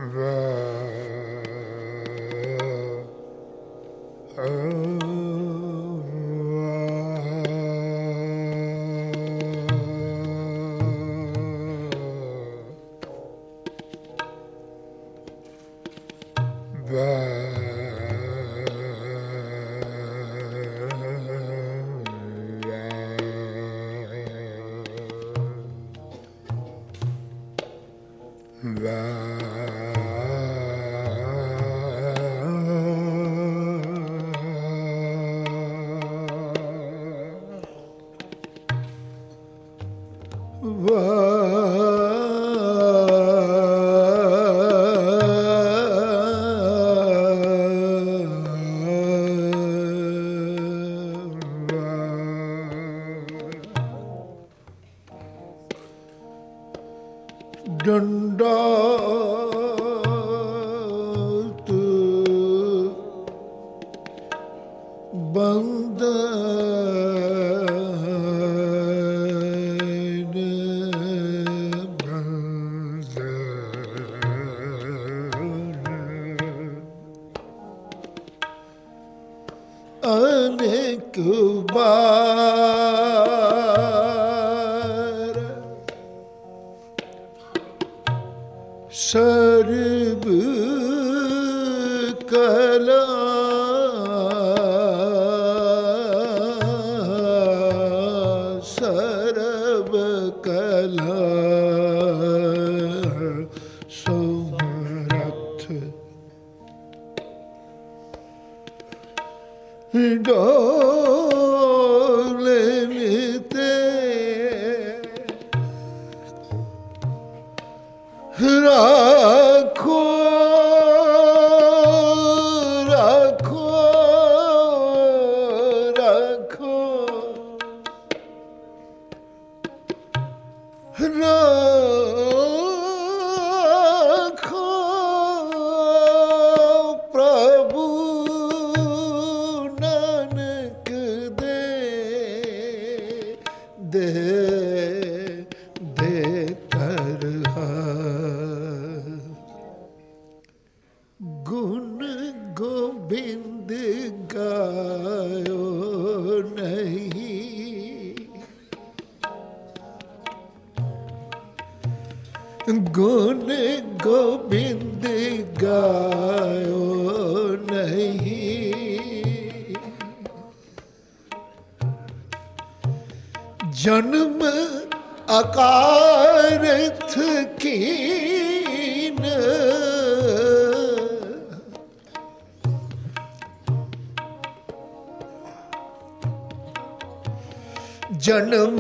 जन्म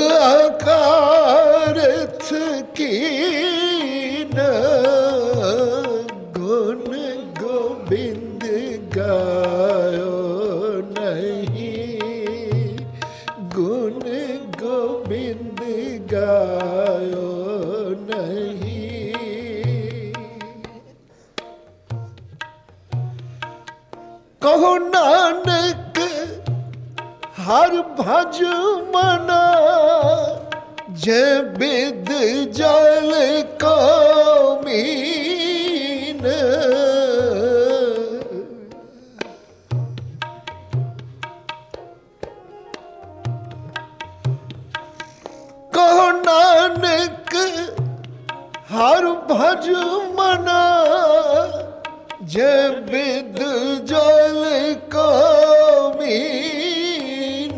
अकारथ कीन गुण गोबिंद गायो नहीं, गुण गोबिंद गायो नहीं। कहो नानक हर भज मना, जे बिद जल को मीन। कहो नानक हर भज मना, जे बिद जल को मीन।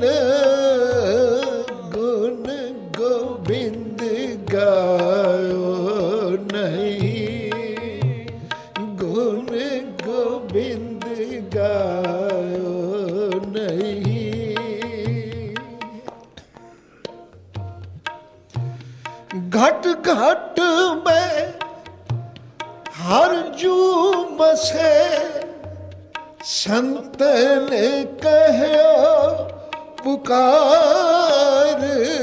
गुण गोबिंद गायो नहीं, गुण गोबिंद गायो नहीं। घट घट में हर जू बसे, संतन कहो पुकार।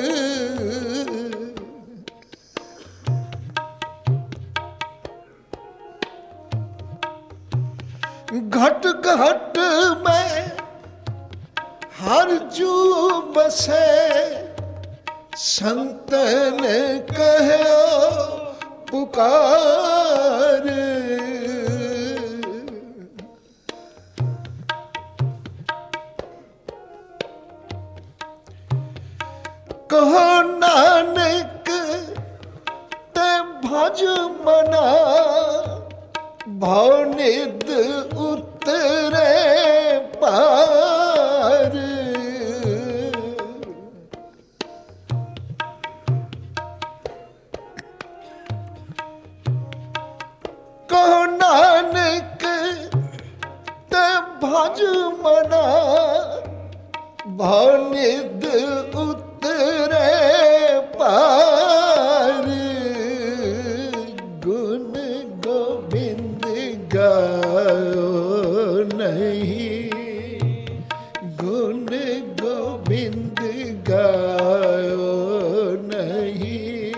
घट घट में हर जू बसे, संतन कहो पुकार। भज मना भवनिध उतरे पार। कहो नानक ते भज मना भवनिध उतरे पार। गुण गोविंद गायो नहीं, गुण गोविंद गायो नहीं।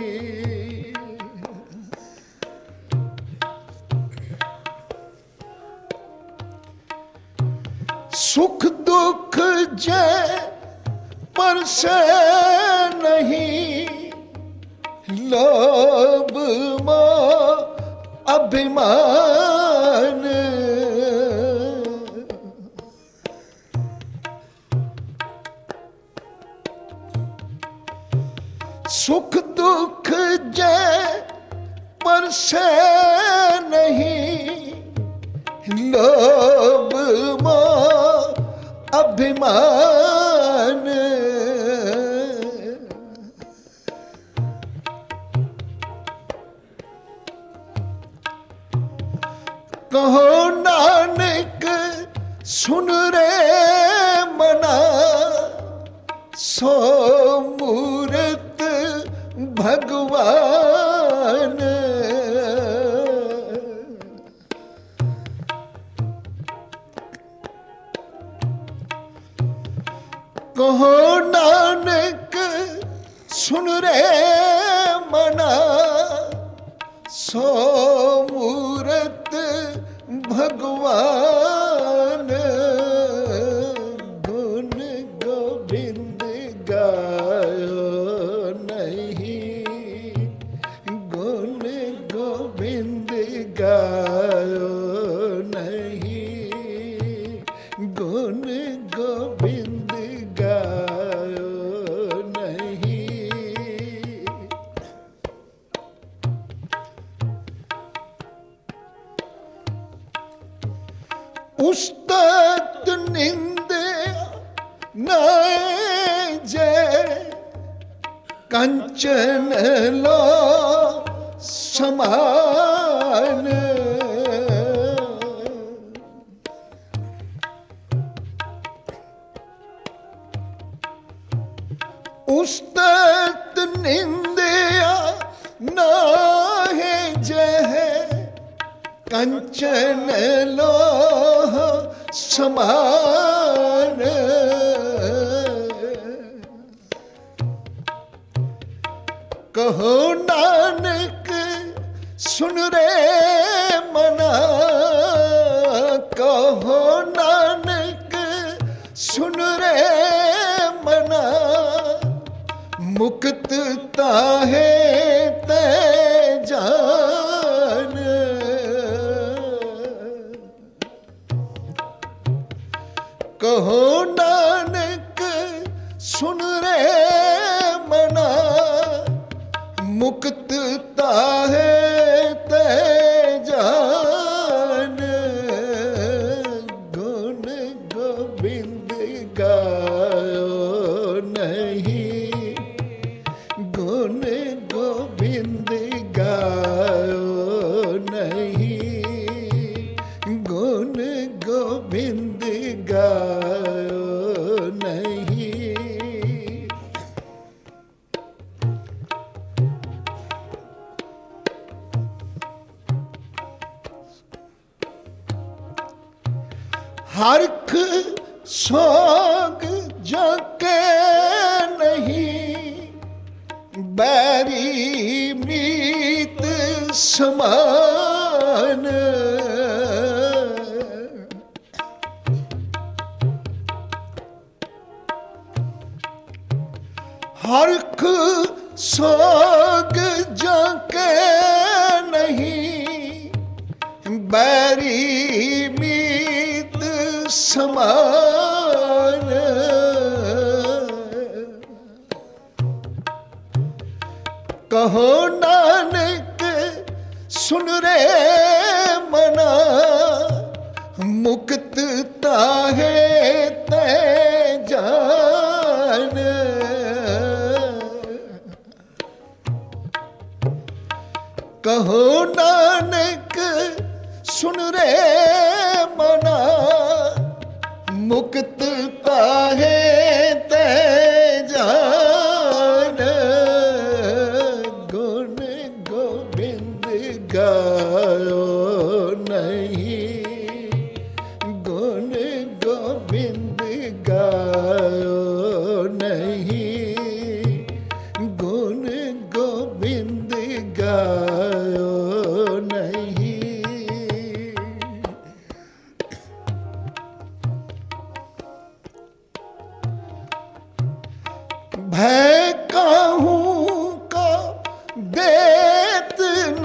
सुख दुख जय पर से नहीं, लोभ मोह अभिमान। सुख दुख जय पर से नहीं, लोभ मोह अभिमान। कहो नानक सुन रे मना, सो मूरत भगवान। कहो नानक सुन रे मना, सो मूरत भगवान। गुण गोविंद गायो नहीं, गुण गोविंद गायो नहीं, गुण गोविंद गायो नहीं। उस्तत निंदे नए जय, कंचन लो समान। उस्तत निंदिया नाहे जय, कंचन लोह समान। कहो नानक सुन रे मना, कहो नानक सुन रे मना। मुक्त ताहे ते जान, कहो नानक सुन रे मना। मुक्त ताहे ते जान। गुण गोविंद गायो नहीं, गुण गोविंद गायो नहीं, गुण गोविंद गायो नहीं। हरख सोग जके नहीं, बैरी मीत समान। हरख सोग जके नहीं, बैरी मीत समान। कहो नानक सुन रे मना, मुक्तता है ते जान। कहो नानक सुन रे मना, मुक्तता है ते जान। गुण गोविंद गायो नहीं, गुण गोविंद गायो नहीं, गुण गोविंद गायो नहीं। भय काहू का देत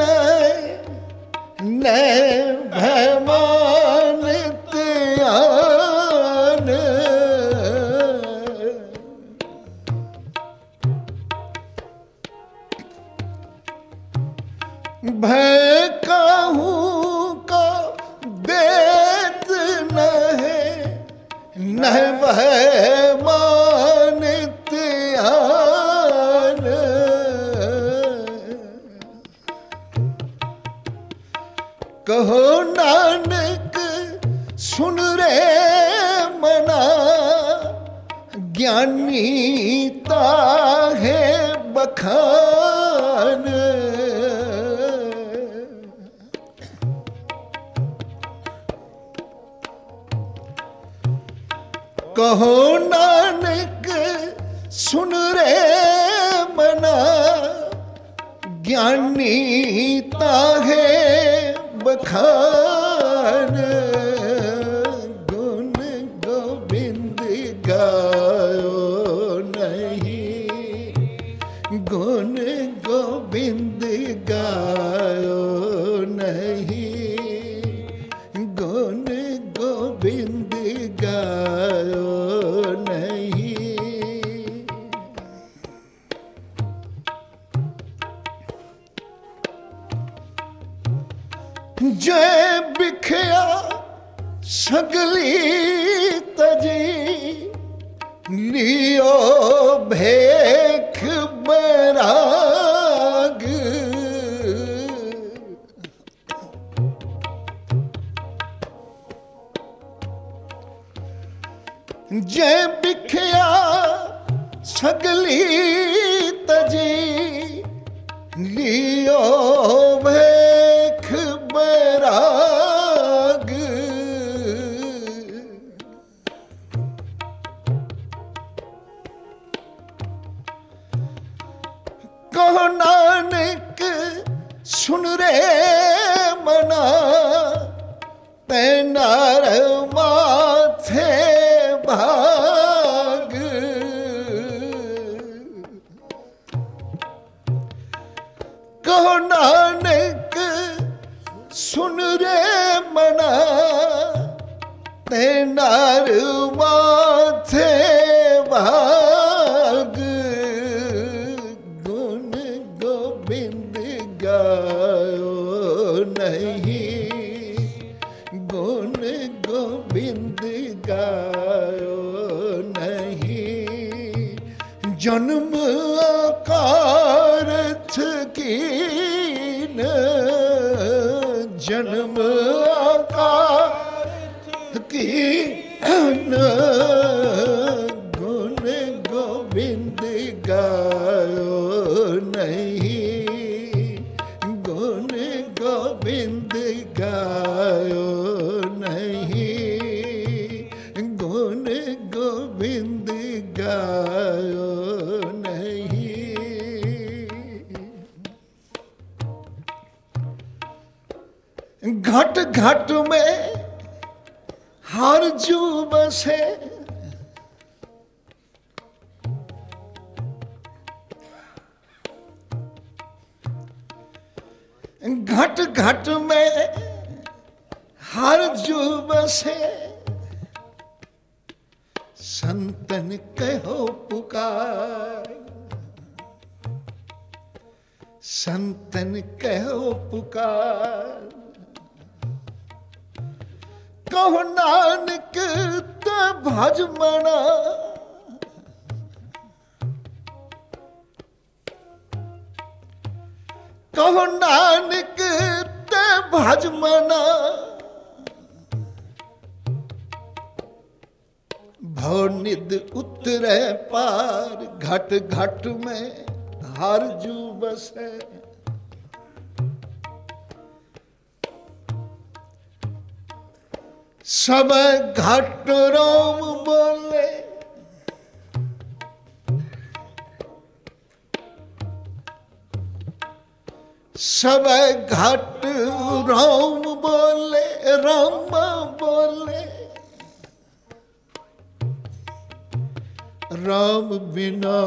न भय मानत आन। भय काहू का देत न भय मानत आन। कहो नानक सुन रे मना, ज्ञानी ताहे बखान। कहो नानक सुन रे मना, ज्ञानी ताहे बखान। गुण गोविंद गायो नहीं, गुण गोविंद गायो नहीं, गुण गोविंद गायो नहीं। जय बिखया सगली तजी, लियो भेख बराग। जय बिखया सगली तजी, लियो भेख बराग। कहो नानक सुन रे मना, तैनार माथे भाग। कहो नानक सुन रे मना, तैनार माथे भाग। गुण गोविंद गायो नहीं, गुण गोविंद गायो नहीं। जन्म आकारथ कीन, जन्म आकारथ कीन। गुण गोविंद गायो नहीं, गुण गोविंद गायो नहीं, गुण गोविंद गायो नहीं। घट घट में हर जू बसे, घट घट में हर जू बसे। संतन कहो पुकार, संतन कहो पुकार, कहो नानक ते भज मना। कहो नानक ते भज मना, भव निध उतरे पार, घट घट में हर जू बसे। सब घट राम बोले, सब घट राम बोले, राम बोले। राम बिना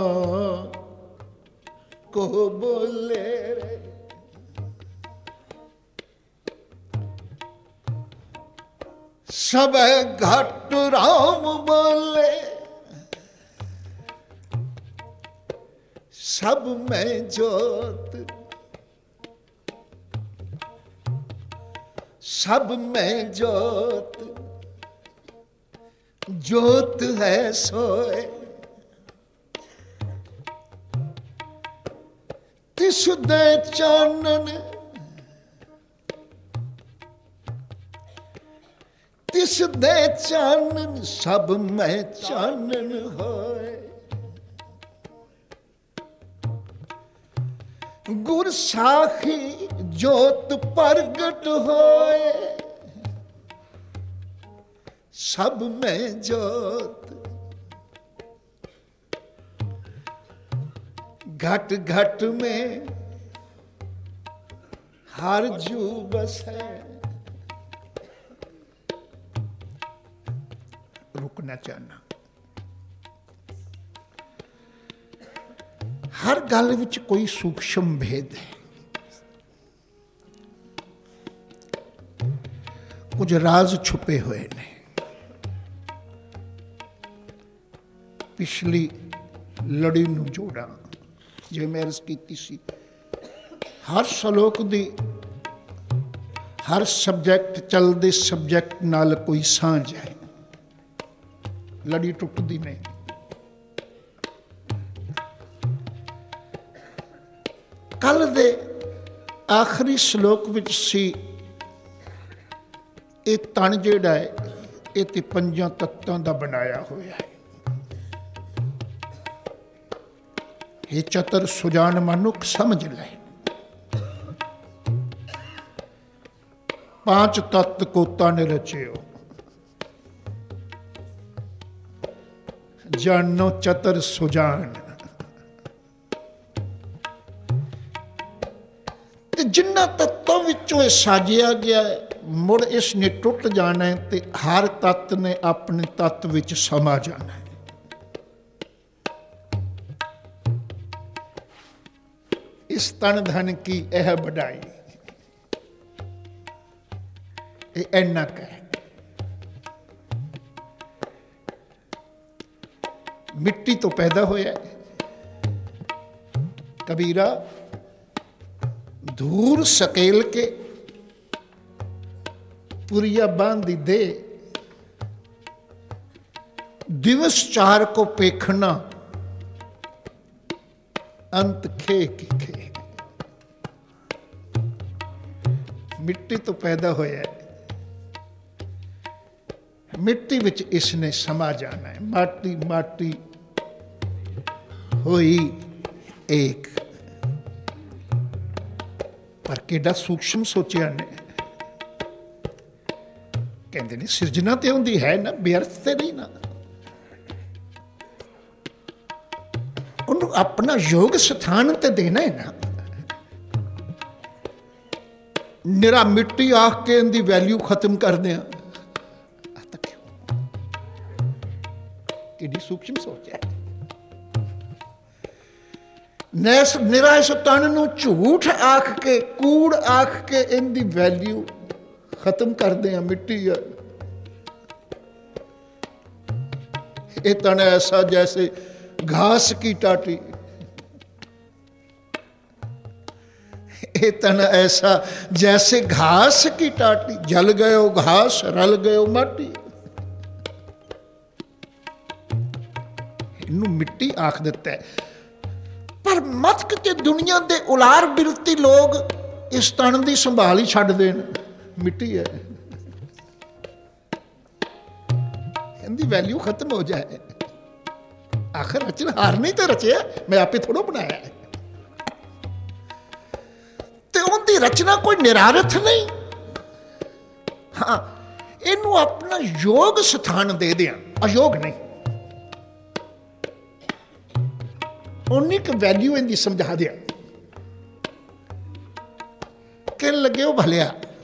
को बोले रे, सब घट राम बोले। सब में ज्योत, सब में ज्योत, ज्योत है सोए। तिस दे चानन, तिस दे चानन, सब में चानन होए। गुर साखी ज्योत प्रगट होए, सब में ज्योत। घट घट में हर जू बसे। रुकना चाहना, हर गल विच कोई सूक्ष्म भेद है, कुछ राज छुपे हुए ने। पिछली लड़ी नूं जोड़ा जो मैं अर्ज की सी, हर सलोक दी हर सबजैक्ट चलदे सबजैक्ट नाल कोई सांझ है, लड़ी टुटदी नहीं। कल दे आखिरी श्लोक विच सी ये तन जिहड़ा है ये ते पंजां तत्तां दा बनाया होया है। ये चतुर सुजान मनुख समझ ले, पांच तत्त को तन रचियो, जानो चतुर सुजान। जिन्ना तत्तों विचों साजिया गया है, मुड़ इसने टुट जाना है ते हर तत्त ने अपने तत्त विच समा जाना है। इस तन धन की यह बढ़ाई, इन्ना कह। मिट्टी तो पैदा होया कबीरा, धूर सकेल के पुरिया बांधी दे, दिवस चार को पेखना, अंत खे की खे। मिट्टी तो पैदा होया है, मिट्टी विच इसने समा जाना है। माटी माटी होई एक, पर केड़ा सूक्ष्म सोचिया ने। कहते ने सिरजना तो होंदी है ना, व्यर्थ ते नहीं ना। उन्होंने अपना योग स्थान ते देना है ना। निरा मिट्टी आख के इनकी वैल्यू खत्म कर दें, कि सूक्ष्म सोच है। निरा इस तन नूं झूठ आख के, कूड़ आख के इनकी वैल्यू खत्म कर दें। मिट्टी है ये तन ऐसा जैसे घास की टाटी, ये तन ऐसा जैसे घास की टाटी, जल गयो घास रल गयो माटी। इनू मिट्टी आख दिता है। पर मत कि दुनिया के उलार बिरती लोग इस तन की संभाल ही छड्ड देन, मिट्टी है, इनकी वैल्यू खत्म हो जाए। आखिर रचनहार नहीं तो रचे, मैं आपे थोड़ा बनाया है, तो उनकी रचना कोई निरारथ नहीं। हाँ, इनू अपना योग स्थान दे दिया, अयोग नहीं। उन्नी क वैल्यू इनकी समझा दिया। कहने लगे वो भलिया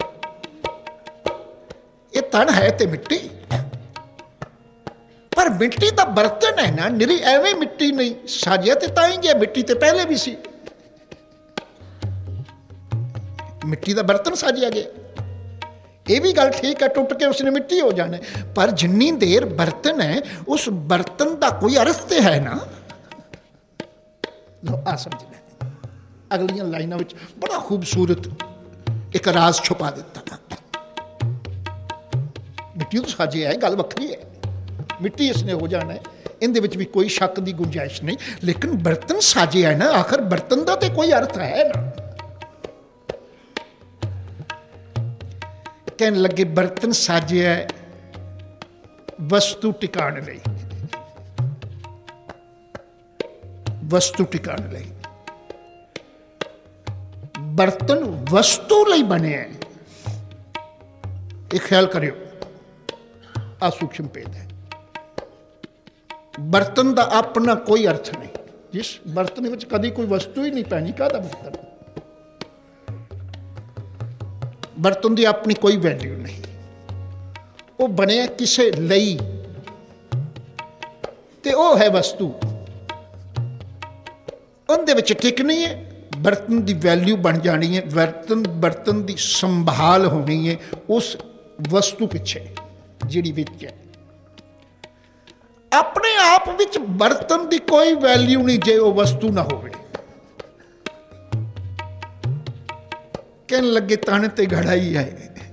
ये तन है तो मिट्टी, पर मिट्टी का बर्तन है ना, निरी एवं मिट्टी नहीं साजिया तो ताई गया, मिट्टी तो पहले भी सी, मिट्टी का बर्तन साजिया गया। ये भी गल ठीक है, टुट के उसने मिट्टी हो जाना, पर जिन्नी देर बर्तन है उस बर्तन का कोई अर्थ तो है ना। लो आ समझना, अगलियां लाइनों में बड़ा खूबसूरत एक राज छुपा दिता। मिट्टी तो साजिया है, गल वक्री है, मिट्टी इसने हो जाना है, इनदे विच भी कोई शक की गुंजाइश नहीं, लेकिन बर्तन साजिया है ना, आखिर बर्तन का तो कोई अर्थ है ना। कहने लगे बर्तन साजिया है वस्तु टिकाने लई, वस्तु टिकाने लई। बर्तन वस्तु लई बने हैं, एक ख्याल करियो, आ सूक्ष्म भेद है। बर्तन का अपना कोई अर्थ नहीं, जिस बर्तन में कभी कोई वस्तु ही नहीं पैनी, कहता बर्तन, बर्तन की अपनी कोई वैल्यू नहीं, वो बने किसे लई ते वो है वस्तु, उनदे विच टिकनी है, बर्तन की वैल्यू बन जानी है, बर्तन की संभाल होनी है उस वस्तु पिछे जिहड़ी विच है। अपने आप विच बर्तन की कोई वैल्यू नहीं जे वो वस्तु ना होवे। कहने लगे तन ते घड़ा ही है,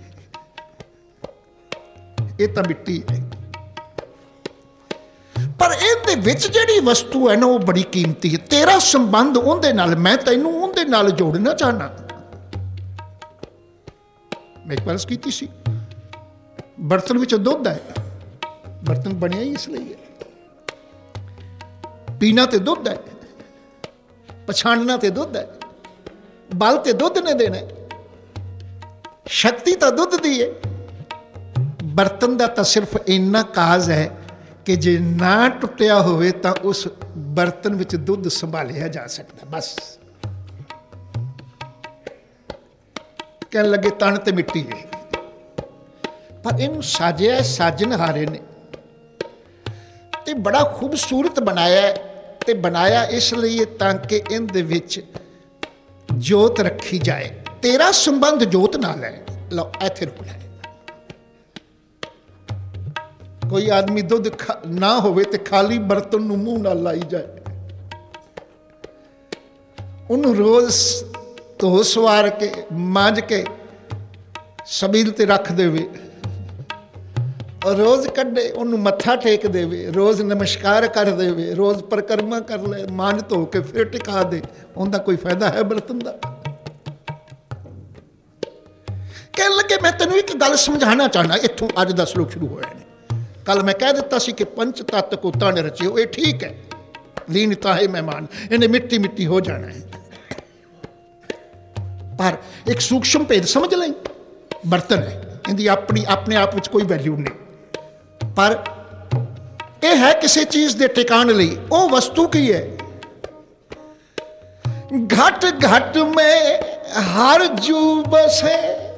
ये तो मिट्टी है, पर इहदे विच जिहड़ी वस्तु है ना वो बड़ी कीमती है। तेरा संबंध उहदे नाल, मैं तैनूं उहदे नाल जोड़ना चाहना। मैं एक बार की सी, बर्तन विच दुध है, बर्तन बनया ही इसलिए है, पीना तो दुध है, पछाणना तो दुध है, बल तो दुध ने देना, शक्ति तो दुध दी है। बर्तन का तो सिर्फ इन्ना काज है कि जे ना टुटिया होवे तो उस बर्तन विच दुध संभालिया जा सकता, बस। कहने लगे तन ते मिट्टी है, पर इन साजिया साजनहारे ने ते बड़ा खूबसूरत बनाया, ते बनाया इसलिए ताकि इहदे विच जोत रखी जाए। तेरा संबंध जोत नाल है। लो इत्थे रुकना है। कोई आदमी दुध ना होवे ते खाली बर्तन नूं मूंह नाल लाई जाए, उन्होंने रोज धो सवार के मांज के सबील ते रख देवे, और रोज कड्डे उन्होंने मत्था टेक देवे, रोज नमस्कार कर देवे, रोज परिक्रमा कर ले, मांज धो के फिर टिका दे, उनका कोई फायदा है बर्तन का? कहने लगे मैं तेन एक गल समझाना चाहना, इत्थों अज का श्लोक शुरू होया है। कल मैं कह दिता सी कि पंच तत्त को तन रचियो, ये ठीक है, लीनता है मेहमान, इन्हें मिट्टी मिट्टी हो जाना है, पर एक सूक्ष्म भेद समझ लें। बर्तन है, इनकी अपनी अपने आप में कोई वैल्यू नहीं, पर यह है किसी चीज के टिकाण लई, वो वस्तु की है। घट घट में हर जू बसे,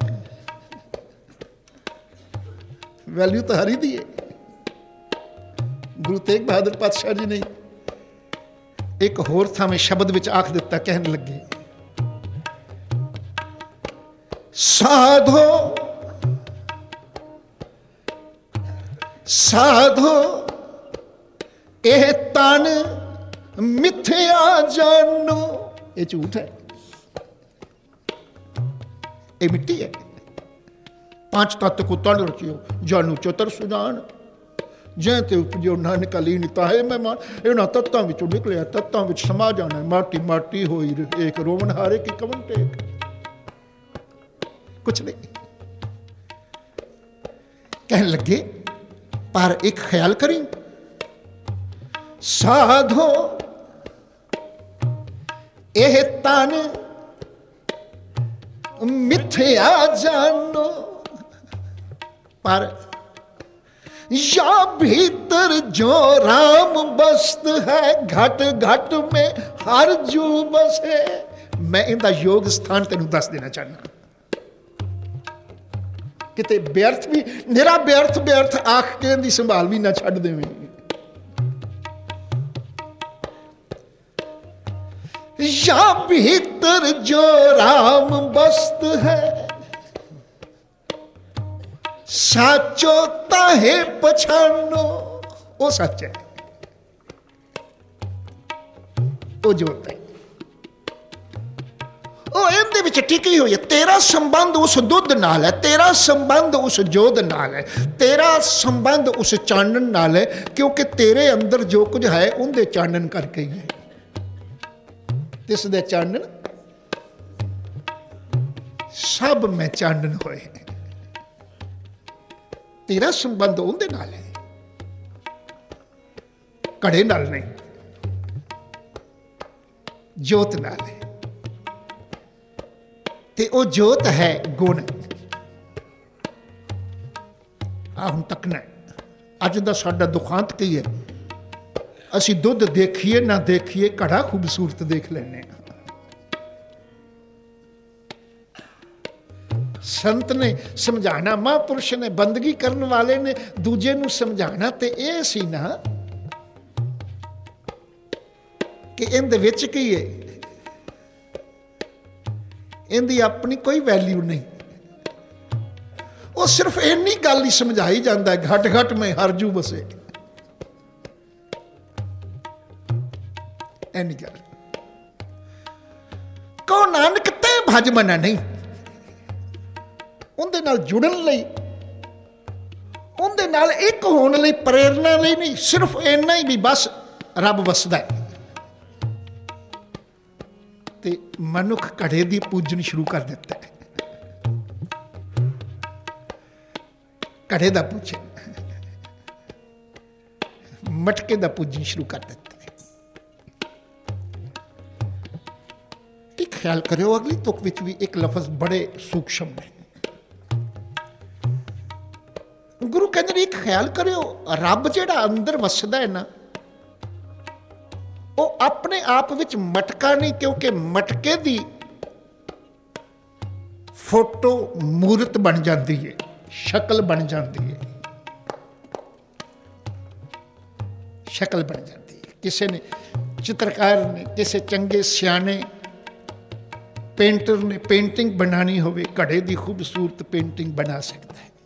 वैल्यू तो हरी दी है। गुरु तेग बहादुर पातशाह जी ने एक होर था में शब्द विच आख दिता, कहने लगे साधो साधो ए तन मिथ्या जानो, ये झूठ है। ये मिट्टी है। पांच तत्व को तन रचियो जानू चतुर सुजान, जै ते उपजो नानक लीन ताहे मेहमान। इन्होंने तत्तां विचों निकलिया, तत्तां विच समा जाना। माटी माटी होई एक रोवन हारे की कवन टेक, कुछ नहीं। कहने लगे पर एक ख्याल करी, साधो यह तन मिथ्या जानो, पर या भीतर जो राम बस्त है, घट घट में हर जू बसे। मैं इनका योग स्थान तेन दस देना चाहना, किते व्यर्थ भी मेरा व्यर्थ व्यर्थ आख के दी संभाल भी ना छड़ देवें। या भीतर जो राम बस्त है, साचो ताहे पछानो। वो सच है, वो जोत है, वो इहदे विच टिकी हुई है। तेरा संबंध उस दुध नाल है, तेरा संबंध उस जोध नाल है, तेरा संबंध उस चानन नाल है, क्योंकि तेरे अंदर जो कुछ है उनके चानन करके ही है। तिस दे चानन सब में चानन होए। तेरा संबंध उनके नाल है, कड़े नाल नहीं, जोत नाल है। ते ओ जोत है गुण। आ हुण तकना अज दा साडा दुखांत की है, असी दुध देखिए ना देखिए घड़ा खूबसूरत देख लेने। संत ने समझाना, महापुरुष ने बंदगी करने वाले ने दूजे नूं समझाना, ते ये सी ना कि इहदे विच की है, इहदी अपनी कोई वैल्यू नहीं। वो सिर्फ इन्नी गल ही समझाई जाता है, घट घट में हरजू बसे। इन्नी गल को नानक ते भज मना नहीं, उनदे नाल जुड़न लई, उनदे नाल एक होने लई, प्रेरणा लई नहीं, सिर्फ इन्ना ही भी बस रब वसदा है। ते मनुख घड़े दी पूजन शुरू कर दिता है, घड़े दा पूजन, मटके दा पूजन शुरू कर दिता है। एक ख्याल करो, अगली तुक विच भी एक लफज बड़े सूक्ष्म है। गुरु कहते एक ख्याल करो, रब जिहड़ा अंदर वसदा है ना, वो अपने आप विच मटका नहीं, क्योंकि मटके दी फोटो मूर्त बन जाती है, शक्ल बन जाती है, शक्ल बन जाती है। किसी ने चित्रकार ने, किसी चंगे सियाने पेंटर ने पेंटिंग बनानी होवे, घड़े दी खूबसूरत पेंटिंग बना सकता है।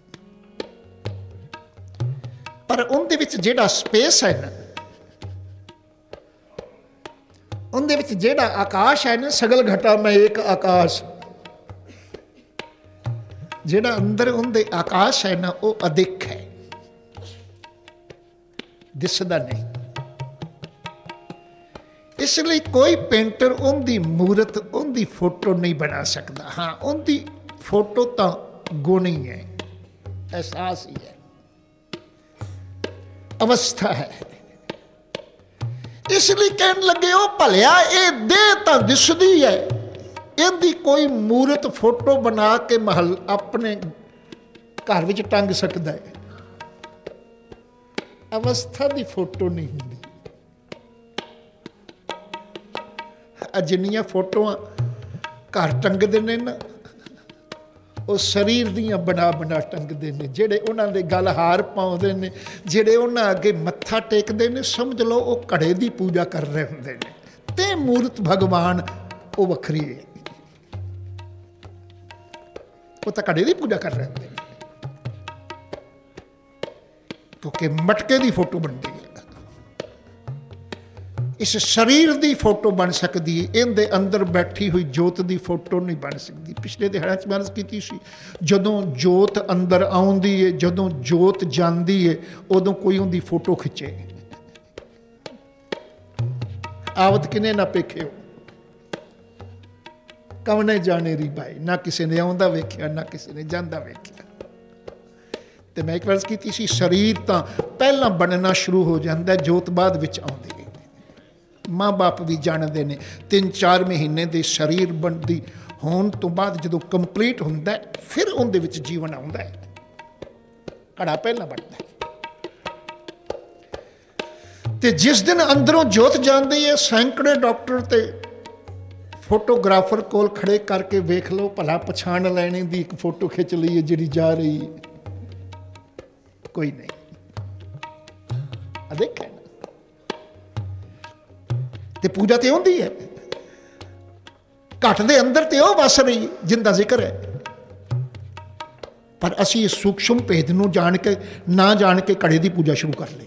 पर उनदे विच जिहड़ा स्पेस है ना, उनदे विच जिहड़ा आकाश है ना, सगल घटा में एक आकाश, जिहड़ा अंदर उनदे आकाश है ना, वो अदिख है, दिसदा नहीं। इसलिए कोई पेंटर उनकी मूर्त, उनकी फोटो नहीं बना सकता। हाँ, उनकी फोटो तो गुण ही है, एहसास ही है, अवस्था है। इसलिए कहने लगे ओ भलिया, ये देह तो दिसदी है, इनकी कोई मूर्त फोटो बना के महल अपने घर विच टंग सकता है, अवस्था की फोटो नहीं होंगी। जिन्नियां फोटो घर टंगदे ने ना, वो शरीर दियां बना बना टंगदे ने। जेड़े उन्होंने गल हार पाउंदे ने, जेड़े उन्होंने अगे मत्था टेकदे ने, समझ लो वो घड़े की पूजा कर रहे होंदे ने। ते मूर्त भगवान वो वखरी है, वो तो घड़े की पूजा कर रहे होंदे ने, क्योंकि मटके की फोटो बनती है। इस शरीर की फोटो बन सकती है, इनके अंदर बैठी हुई जोत की फोटो नहीं बन सकती। पिछले दिहाड़े च मैं अर्ज की सी, जदों जोत अंदर आउंदी है, जदों जोत जाती है, उदों कोई उनकी फोटो खिंचे। आवत किने ना पेखे हो, कवने जाने री भाई, ना किसी ने आउंदा वेख्या ना किसी ने जांदा वेख्या। तो मैं एक अर्ज की सी, शरीर तो पहला बनना शुरू हो जाता है, जोत बाद विच आउंदी है। माँ बाप भी जानते हैं 3-4 महीने के शरीर बनती होने तो बाद जो कंप्लीट होंदा है, फिर उनदे विच जीवन आउंदा है। घड़ा पहला बनता है। ते जिस दिन अंदरों जोत जाती है, सैकड़े डॉक्टर ते फोटोग्राफर कोल खड़े करके वेख लो, भला पछाण लैने दी एक फोटो खिंच ली है जिहड़ी जा रही है, कोई नहीं। देखा ते पूजा तो होंदी है, घट दे अंदर तो वह वस रही जिंदा जिक्र है। पर असी इस सूक्ष्म भेद नूं जान के ना जान के घड़े की पूजा शुरू कर ली।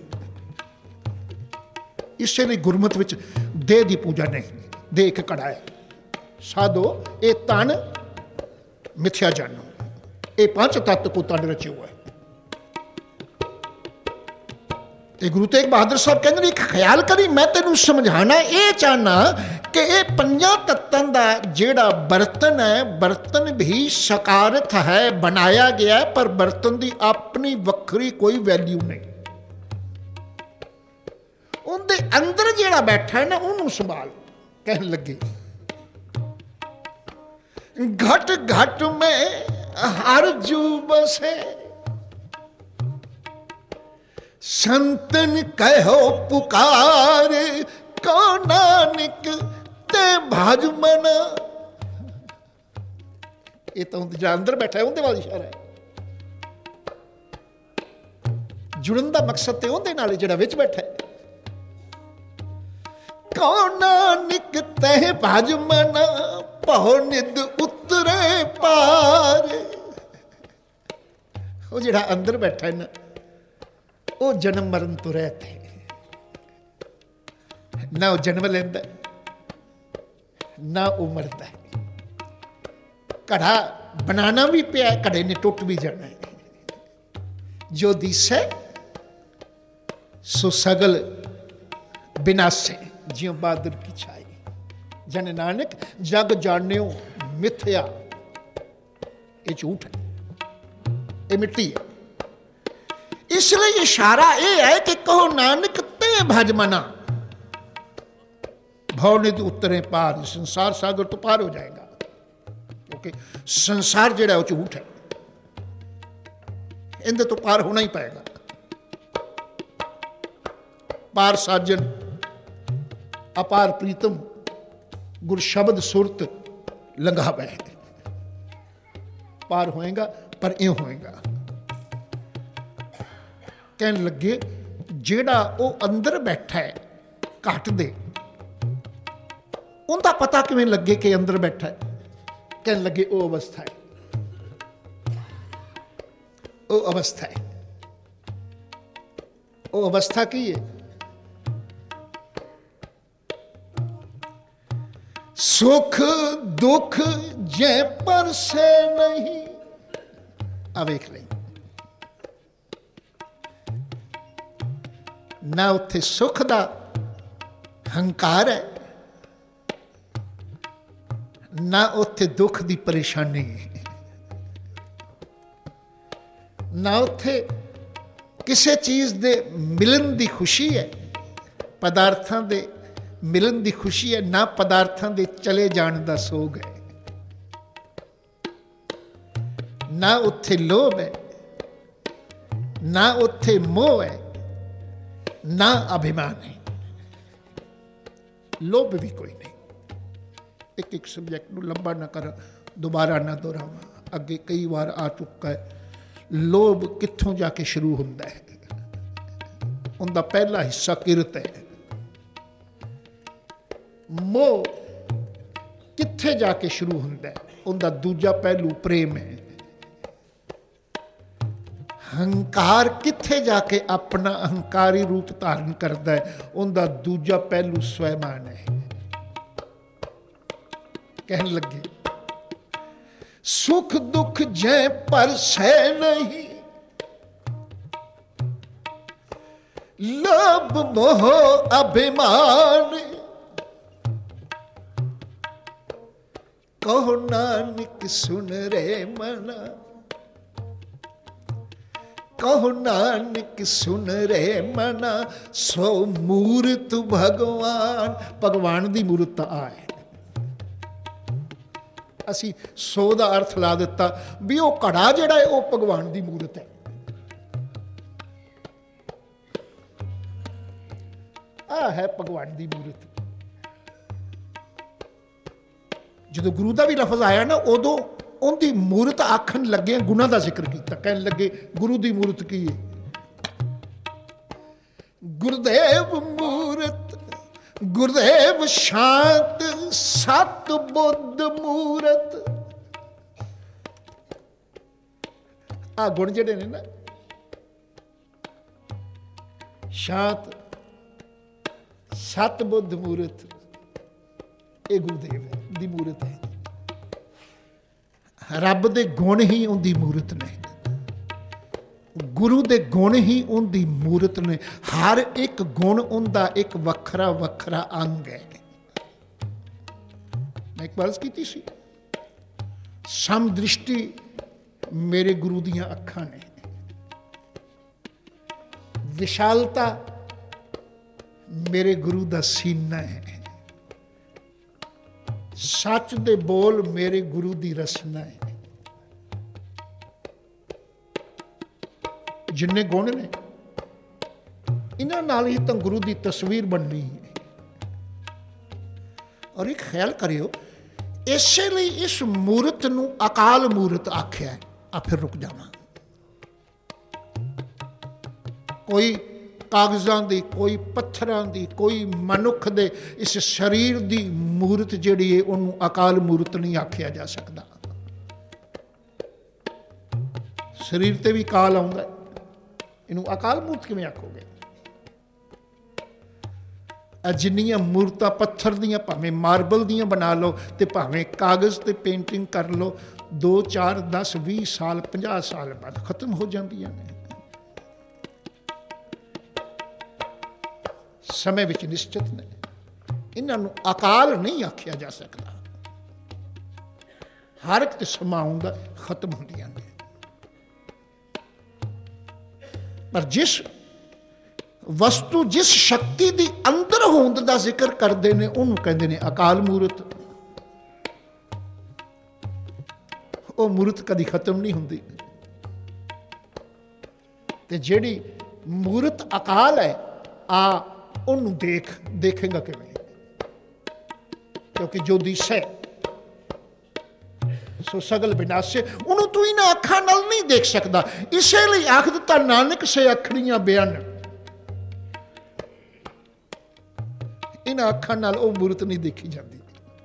इसलिए गुरमत विच देह की पूजा नहीं, देह एक घड़ा है। साधो ये तन मिथ्या जानो, ये 5 तत्व को तन रचे हुआ है। गुरु तेग बहादुर साहब कहते एक ख्याल करी, मैं तेनों समझाना ये चाहना कि ये 5 तत्तों का जेड़ा बर्तन है, बर्तन भी सकारत है, बनाया गया है, पर बर्तन की अपनी वक्री कोई वैल्यू नहीं। उनके अंदर जेड़ा बैठा है ना, उन्होंने संभाल। कहने लगे घट घट में हर जू बसे, संतन कहो पुकार, को नानक ते भज मना। ये तो जो अंदर बैठा है उनके वाल इशारा है। जुड़न का मकसद तो उनके नाल जिहड़ा विच बैठा है। को नानक ते भज मना, भौ निध उतरे पार। वो जिहड़ा अंदर बैठा है ना, वो जन्म मरण तो रहते ना, वो जन्म लेंदा ना वो मरता है। घड़ा बनाना भी पिया, घड़े ने टुट भी जाना है। जो दिसै सो सगल विनाशे, ज्यों बादल की छाई। जन नानक जग जान्यो मिथ्या, ये झूठ है, ये मिट्टी है। इसलिए इशारा यह है कि कहो नानक ते भज मना, भवनिध उतरे पार। संसार सागर तो पार हो जाएगा, क्योंकि संसार जेड़ा वो झूठ है, इनके तो पार होना ही पाएगा। पार साजन अपार प्रीतम, गुर शब्द सुरत लंघावे। पार होएगा पर यूं होएगा। कहने लगे जेड़ा वो अंदर बैठा है घट दे, उनका पता किवें लगे कि अंदर बैठा है। कहने लगे वो अवस्था है, वो अवस्था है। वो अवस्था की है? सुख दुख जे पर से नहीं। आ वेख ले, ना उत्थे सुख दा हंकार है, ना उत्थे दुख दी परेशानी, ना उत्थे किसी चीज़ दे मिलन दी खुशी है, पदार्थां दे मिलन दी खुशी है, ना पदार्थां दे चले जाण दा सोग है। ना उत्थे लोभ है, ना उत्थे मोह है, ना अभिमान है। लोभ भी कोई नहीं। एक एक सब्जैक्ट नूं लंबा ना कर, दोबारा ना दोहरावा, अगे कई बार आ चुका है। लोभ कित्थों जाके शुरू होंदा है? उनका पहला हिस्सा किरत है। मोह कित्थे जाके शुरू होंदा है? उनका दूजा पहलू प्रेम है। ਹੰਕਾਰ ਕਿੱਥੇ ਜਾ ਕੇ ਆਪਣਾ ਅਹੰਕਾਰੀ ਰੂਪ ਧਾਰਨ ਕਰਦਾ ਹੈ? ਉਹਦਾ ਦੂਜਾ ਪਹਿਲੂ ਸਵੈਮਾਨ ਹੈ। ਕਹਿਣ ਲੱਗੇ ਸੁਖ ਦੁਖ ਜੈ ਪਰਸੈ ਨਹੀਂ, ਲੋਭ ਮੋਹ ਅਭਿਮਾਨ, ਕਹੋ ਨਾਨਕ ਸੁਨ ਰੇ ਮਨਾ, ਕਹੋ ਨਾਨਕ ਸੁਨ ਰੇ ਮਨਾ, ਸੋ ਮੂਰਤ ਭਗਵਾਨ। ਭਗਵਾਨ ਦੀ ਮੂਰਤ ਤਾਂ ਆ ਹੈ। ਅਸੀਂ ਸੋ ਦਾ ਅਰਥ ਲਾ ਦਿੱਤਾ ਵੀ ਉਹ ਘੜਾ ਜਿਹੜਾ ਹੈ ਉਹ ਭਗਵਾਨ ਦੀ ਮੂਰਤ ਹੈ। ਆ ਹੈ ਭਗਵਾਨ ਦੀ ਮੂਰਤ। ਜਦੋਂ ਗੁਰੂ ਦਾ ਵੀ ਲਫ਼ਜ਼ ਆਇਆ ਨਾ, ਉਦੋਂ ਉਹਦੀ ਮੂਰਤ ਆਖਣ ਲੱਗੇ ਗੁਣਾ ਦਾ ਜ਼ਿਕਰ ਕੀਤਾ। ਕਹਿਣ ਲੱਗੇ ਗੁਰੂ ਦੀ ਮੂਰਤ ਕੀ ਹੈ? ਗੁਰਦੇਵ ਮੂਰਤ, ਗੁਰਦੇਵ ਸ਼ਾਂਤ, ਸਤ ਬੁੱਧ ਮੂਰਤ। ਆ ਗੁਣ ਜਿਹੜੇ ਨੇ ਨਾ, ਸ਼ਾਂਤ, ਸਤ ਬੁੱਧ ਮੂਰਤ, ਇਹ ਗੁਰਦੇਵ ਦੀ ਮੂਰਤ ਹੈ। ਰੱਬ ਦੇ ਗੁਣ ਹੀ ਉਹਦੀ ਮੂਰਤ ਨੇ, ਗੁਰੂ ਦੇ ਗੁਣ ਹੀ ਉਹਦੀ ਮੂਰਤ ਨੇ। ਹਰ ਇੱਕ ਗੁਣ ਉਹਦਾ ਇੱਕ ਵੱਖਰਾ ਵੱਖਰਾ ਅੰਗ ਹੈ। ਮੈਂ ਇੱਕ ਅਰਜ਼ ਕੀਤੀ ਸੀ, ਸਮਦ੍ਰਿਸ਼ਟੀ ਮੇਰੇ ਗੁਰੂ ਦੀਆਂ ਅੱਖਾਂ ਨੇ, ਵਿਸ਼ਾਲਤਾ ਮੇਰੇ ਗੁਰੂ ਦਾ ਸੀਨਾ ਹੈ, ਸੱਚ ਦੇ ਬੋਲ ਮੇਰੇ ਗੁਰੂ ਦੀ ਰਸਨਾ ਹੈ। ਜਿੰਨੇ ਗੁਣ ਨੇ, ਇਹਨਾਂ ਨਾਲ ਹੀ ਤਾਂ ਗੁਰੂ ਦੀ ਤਸਵੀਰ ਬਣਨੀ ਹੈ। ਔਰ ਇੱਕ ਖਿਆਲ ਕਰਿਓ, ਇਸੇ ਲਈ ਇਸ ਮੂਰਤ ਨੂੰ ਅਕਾਲ ਮੂਰਤ ਆਖਿਆ। ਆ ਫਿਰ ਰੁਕ ਜਾਵਾਂ। ਕੋਈ ਕਾਗਜ਼ਾਂ ਦੀ, ਕੋਈ ਪੱਥਰਾਂ ਦੀ, ਕੋਈ ਮਨੁੱਖ ਦੇ ਇਸ ਸਰੀਰ ਦੀ ਮੂਰਤ ਜਿਹੜੀ ਹੈ ਉਹਨੂੰ ਅਕਾਲ ਮੂਰਤ ਨਹੀਂ ਆਖਿਆ ਜਾ ਸਕਦਾ। ਸਰੀਰ ਤੇ ਵੀ ਕਾਲ ਆਉਂਦਾ, ਇਹਨੂੰ ਅਕਾਲ ਮੂਰਤ ਕਿਵੇਂ ਆਖੋਗੇ? ਜਿੰਨੀਆਂ ਮੂਰਤਾਂ ਪੱਥਰ ਦੀਆਂ, ਭਾਵੇਂ ਮਾਰਬਲ ਦੀਆਂ ਬਣਾ ਲਓ ਤੇ ਭਾਵੇਂ ਕਾਗਜ਼ ਤੇ ਪੇਂਟਿੰਗ ਕਰ ਲਓ, 2, 4, 10, 20 ਸਾਲ 50 ਸਾਲ ਬਾਅਦ ਖਤਮ ਹੋ ਜਾਂਦੀਆਂ ਨੇ। ਸਮੇਂ ਵਿੱਚ ਨਿਸ਼ਚਿਤ ਨੇ, ਇਹਨਾਂ ਨੂੰ ਅਕਾਲ ਨਹੀਂ ਆਖਿਆ ਜਾ ਸਕਦਾ। ਹਰ ਇੱਕ ਤੇ ਸਮਾਂ ਆਉਂਦਾ, ਖਤਮ ਹੁੰਦੀਆਂ ਨੇ। ਪਰ ਜਿਸ ਵਸਤੂ, ਜਿਸ ਸ਼ਕਤੀ ਦੀ ਅੰਦਰ ਹੋਂਦ ਦਾ ਜ਼ਿਕਰ ਕਰਦੇ ਨੇ, ਉਹਨੂੰ ਕਹਿੰਦੇ ਨੇ ਅਕਾਲ ਮੂਰਤ। ਉਹ ਮੂਰਤ ਕਦੀ ਖਤਮ ਨਹੀਂ ਹੁੰਦੀ। ਤੇ ਜਿਹੜੀ ਮੂਰਤ ਅਕਾਲ ਹੈ, ਆ ਉਹਨੂੰ ਦੇਖੇਗਾ ਕਿਵੇਂ? ਕਿਉਂਕਿ ਜੋ ਦਿਸੈ ਸੋ ਸਗਲ ਵਿਨਾਸ਼ੇ, ਉਹਨੂੰ ਤੂੰ ਇਹਨਾਂ ਅੱਖਾਂ ਨਾਲ ਨਹੀਂ ਦੇਖ ਸਕਦਾ। ਇਸੇ ਲਈ ਆਖ ਦਿੱਤਾ ਨਾਨਕ ਸੇ ਅੱਖੜੀਆਂ ਬਿਆਨ, ਇਹਨਾਂ ਅੱਖਾਂ ਨਾਲ ਉਹ ਮੂਰਤ ਨਹੀਂ ਦੇਖੀ ਜਾਂਦੀ।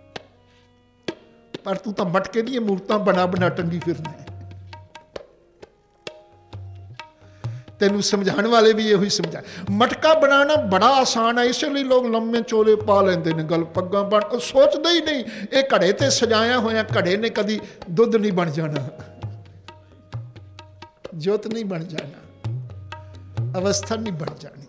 ਪਰ ਤੂੰ ਤਾਂ ਮਟਕੇ ਦੀਆਂ ਮੂਰਤਾਂ ਬਣਾ ਬਣਾ ਟੰਗੀ ਫਿਰਨਾ ਹੈ। ਤੈਨੂੰ ਸਮਝਾਉਣ ਵਾਲੇ ਵੀ ਇਹੋ ਹੀ ਸਮਝਾ। ਮਟਕਾ ਬਣਾਉਣਾ ਬੜਾ ਆਸਾਨ ਹੈ, ਇਸੇ ਲਈ ਲੋਕ ਲੰਮੇ ਚੋਲੇ ਪਾ ਲੈਂਦੇ ਨੇ, ਗਲ ਪੱਗਾਂ ਬਣ, ਸੋਚਦੇ ਹੀ ਨਹੀਂ ਇਹ ਘੜੇ ਤੇ ਸਜਾਇਆ ਹੋਇਆ ਘੜੇ ਨੇ ਕਦੀ ਦੁੱਧ ਨਹੀਂ ਬਣ ਜਾਣਾ, ਜੋਤ ਨਹੀਂ ਬਣ ਜਾਣਾ, ਅਵਸਥਾ ਨਹੀਂ ਬਣ ਜਾਣੀ।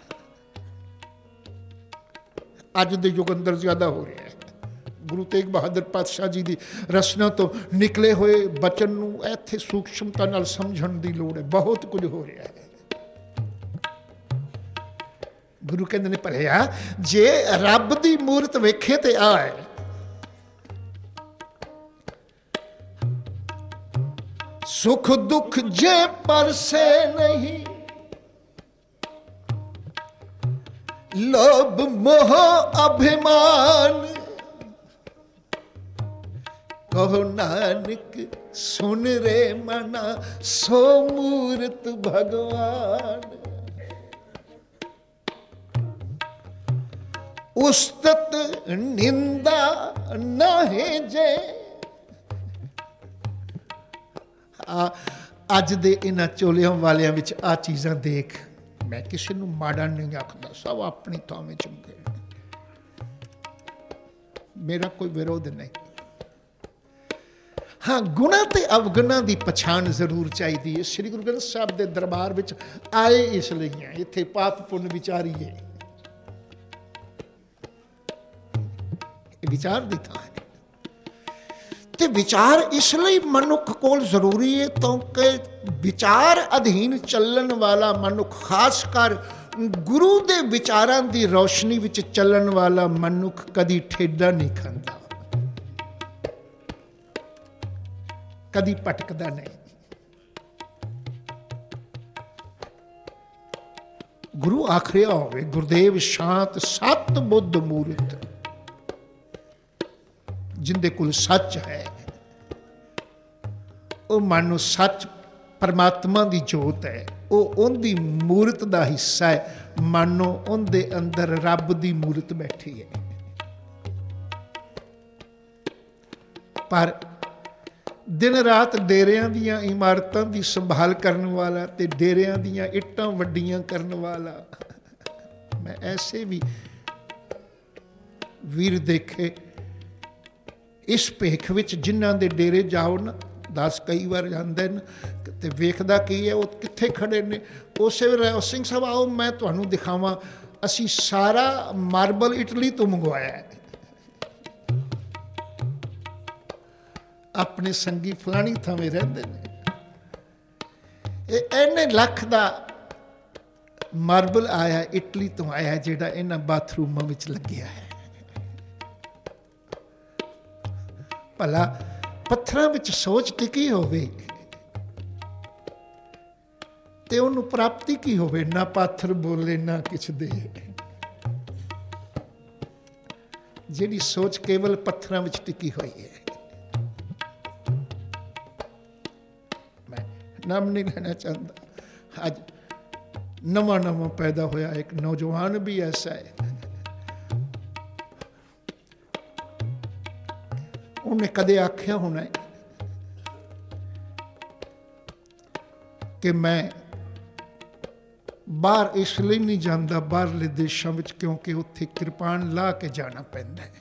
ਅੱਜ ਦੇ ਯੁੱਗ ਅੰਦਰ ਜ਼ਿਆਦਾ ਹੋ ਰਿਹਾ ਹੈ। ਗੁਰੂ ਤੇਗ ਬਹਾਦਰ ਪਾਤਸ਼ਾਹ ਜੀ ਦੀ ਰਚਨਾ ਤੋਂ ਨਿਕਲੇ ਹੋਏ ਬਚਨ ਨੂੰ ਇੱਥੇ ਸੂਖਸ਼ਮਤਾ ਨਾਲ ਸਮਝਣ ਦੀ ਲੋੜ ਹੈ। ਬਹੁਤ ਕੁਝ ਹੋ ਰਿਹਾ ਹੈ। ਗੁਰੂ ਕਹਿੰਦੇ ਨੇ ਭਲਿਆ ਜੇ ਰੱਬ ਦੀ ਮੂਰਤ ਵੇਖੇ ਤੇ ਆ ਹੈ, ਸੁਖ ਦੁੱਖ ਜੇ ਪਰਸੇ ਨਹੀਂ, ਲੋਭ ਮੋਹ ਅਭਿਮਾਨ, ਕਹੋ ਨਾਨਕ ਸੁਨ ਰੇ ਮਨਾ, ਸੋ ਮੂਰਤ ਭਗਵਾਨ। ਉਸਤਤ ਨਿੰਦਾ ਨਾਹੀ ਜੇ, अज दे इन्हां चोलियां वालियां विच आ चीज़ां देख। मैं किसी नूं माड़ा नहीं आखदा, सब अपनी थां चंगे, मेरा कोई विरोध नहीं। हाँ, गुणा ते अवगुणा की पछाण जरूर चाहिए है। श्री गुरु ग्रंथ साहब के दरबार में आए इसलिए हैं, इत्थे पाप पुण्य विचारीए, विचार की थां है। ते विचार इसलिए मनुख कोल जरूरी है क्योंकि विचार अधीन चलन वाला मनुख, खासकर गुरु के विचारां की रोशनी विच चलन वाला मनुख कदी ठेडा नहीं खांदा, कदी भटकदा नहीं। गुरु आखिया होवे, गुरुदेव शांत सत बुद्ध मूर्त, जिंदे कोल सच है वो मानो सच परमात्मा की जोत है, वो उनकी मूर्त का हिस्सा है, मानो उनके अंदर रब की मूर्त बैठी है। पर दिन रात डेरियां दियां इमारतां की संभाल करने वाला ते डेरियां दियां इट्टां वड्डियां करने वाला, मैं ऐसे भी वीर देखे इस भेख विच, जिन्हां दे डेरे जाओ ना, दस कई बार जांदे न ते वेखदा की है वो कित्थे खड़े ने। उस वेले सिंह साहब आओ मैं तुहानूं दिखावां, असी सारा मार्बल इटली तो मंगवाया है, अपने संगी फलानी थावें रहिंदे ने, इन्ने लख दा मार्बल आया इटली तो आया, जिहड़ा इन्हां बाथरूमां विच लग्गिया है। भला पत्थरां विच सोच टिकी होवे ते उन्हूं प्राप्ति की होवे, ना पाथर बोले ना किछ दे। जिहड़ी सोच केवल पत्थरां विच टिकी हुई है। मैं नाम नहीं लेना चाहता, अज नवां नवां पैदा होया एक नौजवान भी ऐसा है, उन्हें कदे आख्या होना है कि मैं बाहर इसलिए नहीं जाता बाहरले देशों में क्योंकि उत्थे कृपान ला के जाना पैंदा है।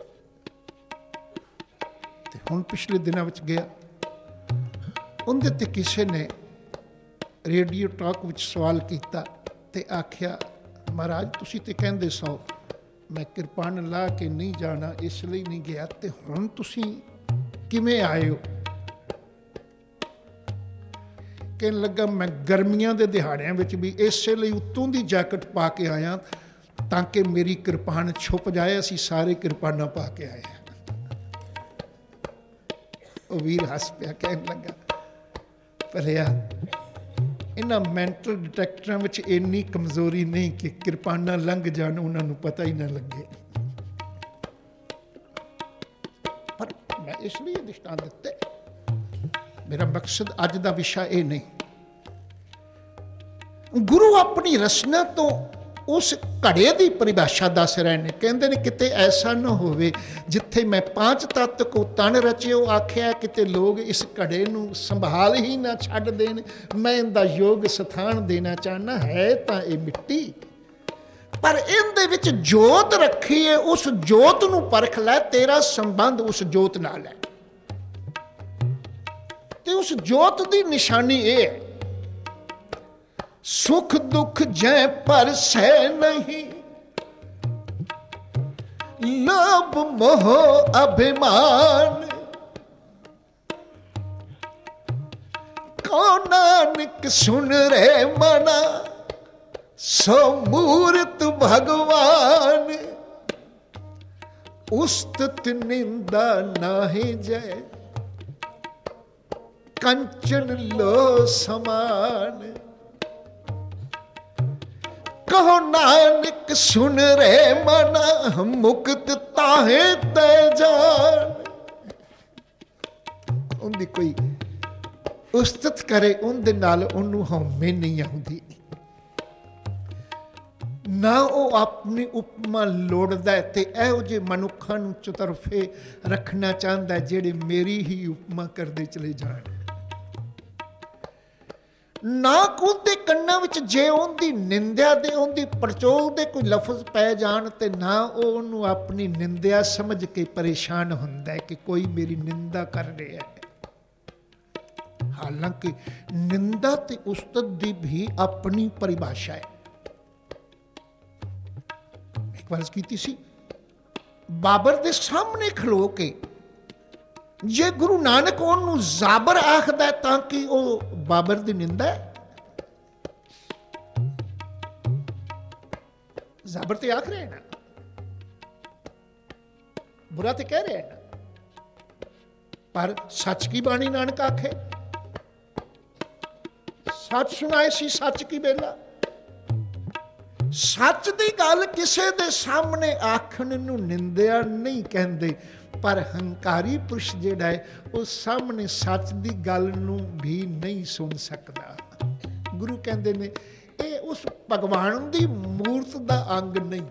ते हुण पिछले दिनों में गया, उनके ते किसी ने रेडियो टॉक विच सवाल किया ते आख्या महाराज तुसीं ते कहंदे सो मैं कृपान ला के नहीं जाना इसलिए नहीं गया, ते हुण तुसीं किवें आए हो? कहन लगा मैं गर्मियां दे दिहाड़ियां विच भी इसलिए उत्तों दी जैकेट पा के आया ताकि मेरी कृपान छुप जाए, असी सारे कृपाना पा के आए हैं। वो वीर हस पिया, कहन लगा भलिया इन्हां मैंटल डिटेक्टरां विच इन्नी कमजोरी नहीं कि कृपाना लंघ जान उन्होंने पता ही ना लगे। पर मैं इसलिए दृष्टांत दिते, मेरा मकसद अज का विषय ये नहीं। गुरु अपनी रचना तो उस घड़े की परिभाषा दस रहे हैं, कहते हैं किते ऐसा ना होवे जिथे मैं पांच तत्त को तन रचियो आख्या किते लोग इस घड़े नूं संभाल ही ना छड्ड देन, मैं इनका योग स्थान देना चाहना है तो ये मिट्टी, पर इनदे विच जोत रखी है, उस जोत नूं परख लै, तेरा संबंध उस जोत नाल है। ते उस जोत की निशानी ये है, सुख दुख जै पर सह नहीं, लोभ मोह अभिमान, कौन नानक सुन रे मना, सो मूर्त भगवान, उस्तत निंदा नाहि जय, कंचन लो समान, कहो नानक सुन रे मना, मुक्त ताहे ते जान। उनकी कोई उस्तत करे उनके नाल उन्होंने हौमे नहीं आती, ना वो अपनी उपमा लोड़दा है, ते इहो जे मनुखां नूं चतरफे रखना चाहता है जेड़े मेरी ही उपमा करते चले जान। ना ਉਹਦੇ ਕੰਨਾਂ ਵਿੱਚ ਜੇ ਉਹਦੀ ਨਿੰਦਿਆ ਦੇ ਉਹਦੀ ਪਰਚੋਲ ਦੇ ਕੋਈ ਲਫ਼ਜ਼ ਪੈ ਜਾਣ ਤੇ ਨਾ ਉਹ ਉਹਨੂੰ ਆਪਣੀ ਨਿੰਦਿਆ ਸਮਝ ਕੇ ਪਰੇਸ਼ਾਨ ਹੁੰਦਾ ਹੈ ਕਿ ਕੋਈ ਮੇਰੀ ਨਿੰਦਾ ਕਰ ਰਿਹਾ ਹੈ। ਹਾਲਾਂਕਿ ਨਿੰਦਾ ਤੇ ਉਸਤਤ ਦੀ ਵੀ ਆਪਣੀ ਪਰਿਭਾਸ਼ਾ ਹੈ। ਇੱਕ ਵਾਰ ਕੀਤੀ ਸੀ, ਬਾਬਰ ਦੇ ਸਾਹਮਣੇ ਖਲੋ ਕੇ ਜੇ ਗੁਰੂ ਨਾਨਕ ਉਹਨੂੰ ਜ਼ਾਬਰ ਆਖਦਾ ਤਾਂ ਕਿ ਉਹ ਬਾਬਰ ਦੀ ਨਿੰਦਾ ਹੈ। ਜ਼ਾਬਰ ਤੇ ਆਖ ਰਿਹਾ ਨਾ, ਬੁਰਾ ਤੇ ਕਹਿ ਰਿਹਾ ਨਾ, ਪਰ ਸੱਚ ਕੀ ਬਾਣੀ ਨਾਨਕ ਆਖੇ, ਸੱਚ ਸੁਣਾਏ ਸੀ ਸੱਚ ਕੀ ਬੇਲਾ। ਸੱਚ ਦੀ ਗੱਲ ਕਿਸੇ ਦੇ ਸਾਹਮਣੇ ਆਖਣ ਨੂੰ ਨਿੰਦਿਆ ਨਹੀਂ ਕਹਿੰਦੇ, ਪਰ ਹੰਕਾਰੀ ਪੁਰਸ਼ ਜਿਹੜਾ ਹੈ ਉਹ ਸਾਹਮਣੇ ਸੱਚ ਦੀ ਗੱਲ ਨੂੰ ਵੀ ਨਹੀਂ ਸੁਣ ਸਕਦਾ। ਗੁਰੂ ਕਹਿੰਦੇ ਨੇ ਇਹ ਉਸ ਭਗਵਾਨ ਦੀ ਮੂਰਤ ਦਾ ਅੰਗ ਨਹੀਂ।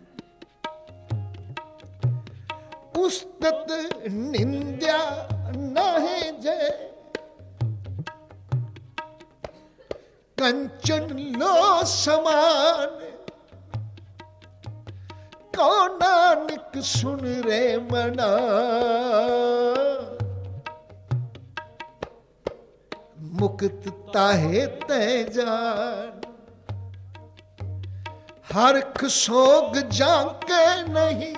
ਉਸਤਤ ਨਿੰਦਿਆ ਨਾਹੇ ਜੇ ਕੰਚਨ ਲੋ ਸਮਾਨ, ਕੋ ਨਾਨਕ ਸੁਨ ਰੇ ਮਨਾ। ਮੁਕਤ ਤਾਹੇ ਤੈ ਜਾਨ, ਹਰਖ ਸੋਗ ਜਾਂਕੇ ਨਹੀਂ,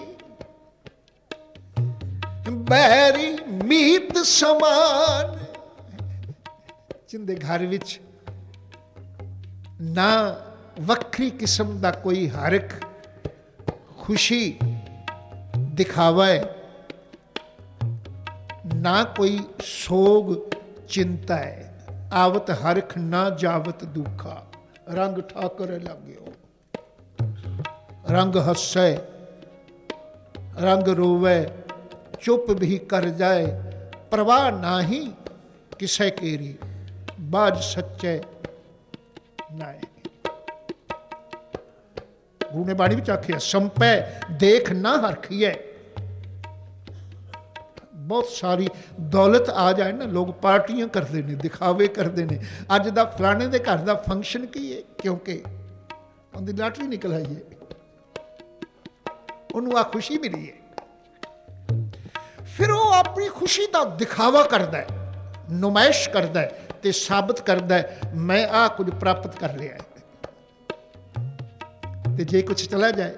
ਬੈਰੀ ਮੀਤ ਸਮਾਨ। ਜਿੰਦੇ ਘਰ ਵਿੱਚ ਨਾ ਵੱਖਰੀ ਕਿਸਮ ਦਾ ਕੋਈ ਹਰਖ ਖੁਸ਼ੀ ਦਿਖਾਵਾ ਹੈ, ਨਾ ਕੋਈ ਸੋਗ ਚਿੰਤਾ ਹੈ। ਆਵਤ ਹਰਖ ਨਾ ਜਾਵਤ ਦੁਖਾ, ਰੰਗ ਠਾਕਰ ਲੱਗਿਓ। रंग हंसे रंग रोवे, चुप भी कर जाए, परवाह नाही किसे केरी, बाज सच्चे नाए। गुरु ने बाणी विच आखिया, संपै देख ना हरखिए। बहुत सारी दौलत आ जाए ना, लोग पार्टियां करते हैं, दिखावे करते हैं। अज दा फलाने दे घर दा फंक्शन की है, क्योंकि उनकी लॉटरी निकल आई है, उन्होंने आ खुशी मिली है। फिर वो अपनी खुशी का दिखावा करता है, नुमाइश करता है, तो साबित करता है मैं आ कुछ प्राप्त कर लिया है। तो जे कुछ चला जाए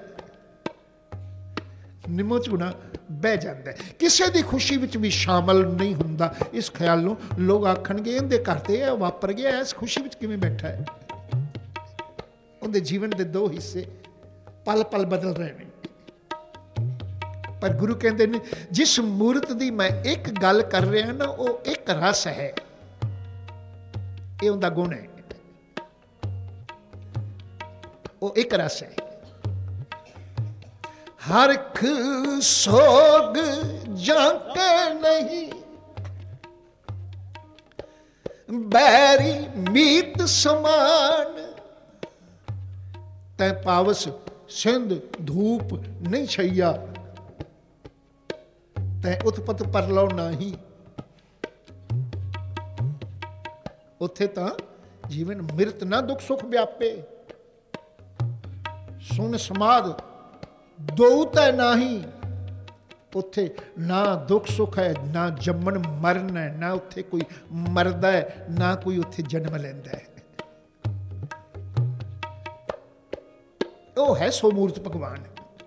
निमो झूना बह जाता है, किसी की खुशी में भी शामिल नहीं होंदा। इस ख्याल नो लोग आखणगे इहदे घर ते वापर गया, इस खुशी में किवें बैठा है। उनके जीवन के दो हिस्से पल पल बदल रहे हैं। पर गुरु कहते हैं जिस मूर्त की मैं एक गल कर रहा ना, वो एक रस है, ये उनका गुण है, वो एक रस है। हरख सोग जाके नहीं, बैरी मीत समान। तै पावस सिंध धूप नहीं छैया, तै उत्पत परलो नाही। उथे तां जीवन मृत ना दुख सुख व्यापे, सुन समाध दो तै नाही। उथे ना दुख सुख है, ना जम्मन मरन है, ना उथे कोई मरदा है, ना कोई उथे जन्म लैंदा है। वो है सो मूर्त भगवान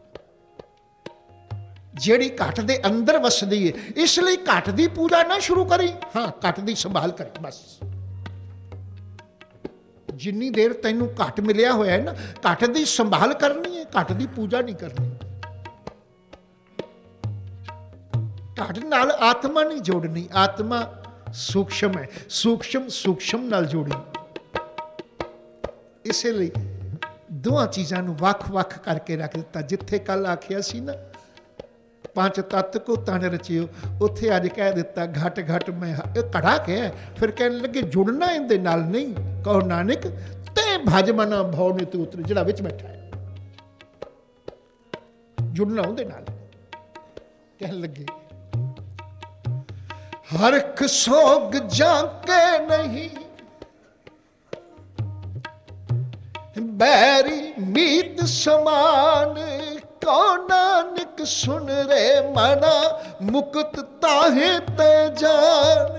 ਜਿਹੜੀ घट दे अंदर वसदी है। इसलिए घट की पूजा ना शुरू करी, हाँ घट की संभाल करी बस। जिन्नी देर तैनू घट मिलिया होया है ना, घट की संभाल करनी है, घट की पूजा नहीं करनी। घट नाल आत्मा नहीं जोड़नी, आत्मा सूक्ष्म है, सूक्ष्म सूक्ष्म नाल जोड़नी। इसलिए दोवां चीज़ां नूं वख वख करके रख दिता। जिथे कल आखिया सी ना पांच तत्त को तन रचियो, उत्थे अज कह दिता घट घट मैं घड़ा कह। फिर कहने लगे जुड़ना इहदे नाल नहीं, कहो नानक ते भज मना भौ ने तू उतर, जिहड़ा विच बैठा है जुड़ना उहदे नाल। कहने लगे हरख सोग जाके नहीं, बैरी मीत समान को नानक सुन रे मना मुकत ताहे ते जान।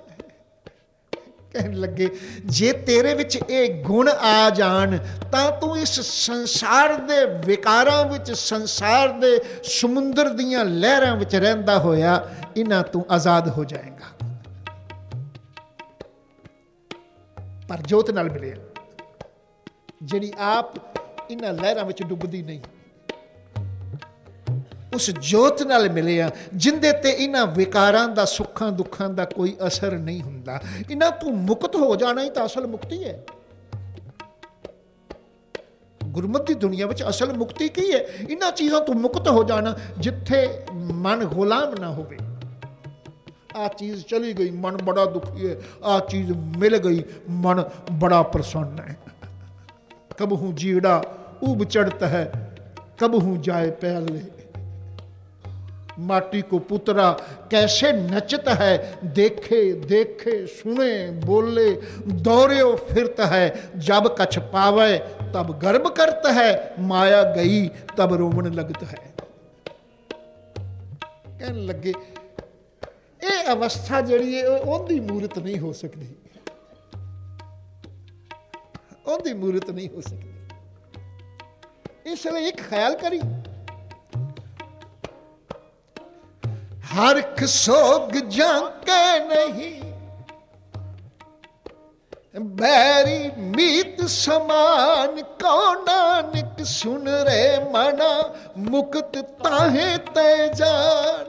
कहन लगे जे तेरे विच ये गुण आ जान तां तू इस संसार दे विकारां विच, संसार दे समुंदर दीयां लहरां विच रहिंदा होया इन्हां तू आजाद हो जाएगा। पर जोत नाल मिले जिहड़ी आप इन्हां लहरां विच डुबदी नहीं, उस जोत नाल मिले जिंदे ते इन्हां विकारां दा, सुखां दुखां दा कोई असर नहीं हुंदा। इन्हां तू मुक्त हो जाना ही तो असल मुक्ति है। गुरमत दी दुनिया विच असल मुक्ति की है? इन्हां चीज़ों तो मुक्त हो जाना जिथे मन गुलाम ना होवे। आ चीज़ चली गई मन बड़ा दुखी है, आ चीज़ मिल गई मन बड़ा प्रसन्न है। कब हूँ जीड़ा ऊब चढ़ता है, कब हूँ जाए पहले, माटी को पुतरा कैसे नचता है, देखे देखे सुने बोले दौड़ो फिरता है, जब कछ पावे तब गर्व करता है, माया गई तब रोमन लगता है। कहने लगे ये अवस्था जिहड़ी है उहदी मूरत नहीं हो सकती, उहदी मूरत नहीं हो सकती। इसलिए एक ख्याल करी, हरख सोग जाके नहीं बैरी मीत समान को नानक सुन रे मना मुकत ताहे ते जान।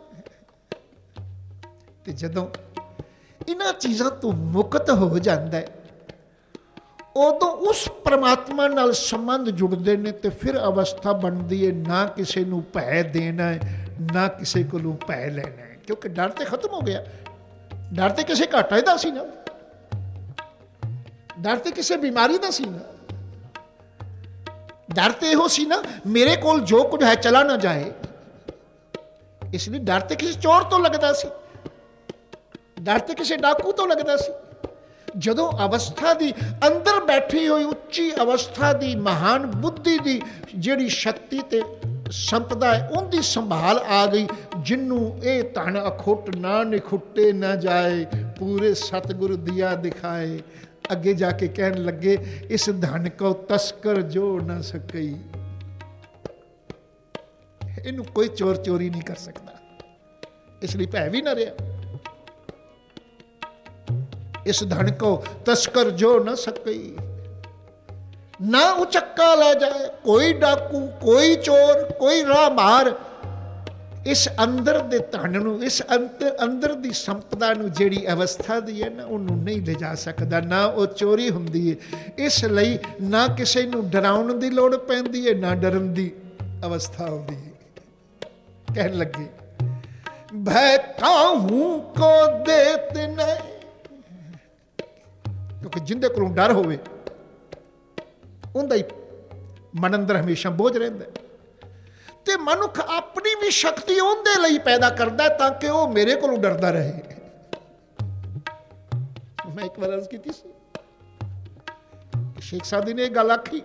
ते जदों इन्हां चीज़ां तो मुक्त हो जाता है उदों उस परमात्मा नाल संबंध जुड़ते हैं। तो फिर अवस्था बनती है ना किसी नूं भै देना है ना किसी को भै लेना है, क्योंकि डर तो खत्म हो गया। डर तो किसी घाटे का सी ना, डर तो किसी बीमारी का सी ना, डर तो यहो सी ना मेरे कोल जो कुछ है चला ना जाए। इसलिए डर तो किसी चोर तो लगता सी, डर तो किसी डाकू तो लगता सी। जदों अवस्था दी अंदर बैठी हुई उच्ची अवस्था दी महान बुद्धि दी जिहड़ी शक्ति ते संपदा है उनकी संभाल आ गई, जिन्नू ये धन अखुट ना निखुटे ना जाए, पूरे सतगुर दिया दिखाए। अगे जाके कहन लगे इस धन को तस्कर जो ना सकई, इनू कोई चोर चोरी नहीं कर सकता, इसलिए भै भी ना रहा। इस धन को तस्कर जो न सकई, ना उचक्का ले जाए कोई डाकू, कोई चोर, कोई राह मार। इस अंदर दे धन नूं, इस अंदर दी संपदा नूं जिहड़ी अवस्था दी है ना उन्होंने नहीं ले जा सकता, ना वो चोरी हुंदी है। इसलिए ना किसी नूं डराउण दी लोड़ पैंदी है ना डरन दी अवस्था आउंदी है। कहन लगे भै काहू को देत नहीं, क्योंकि जिंदे कोलों डर होवे उनदा ही मन अंदर हमेशा बोझ रहिंदा। ते मनुख अपनी भी शक्ति उनदे लई पैदा करदा ताकि वह मेरे कोलों डरदा रहे। मैं एक बार अर्ज की थी शेख सादी ने एक गल आखी,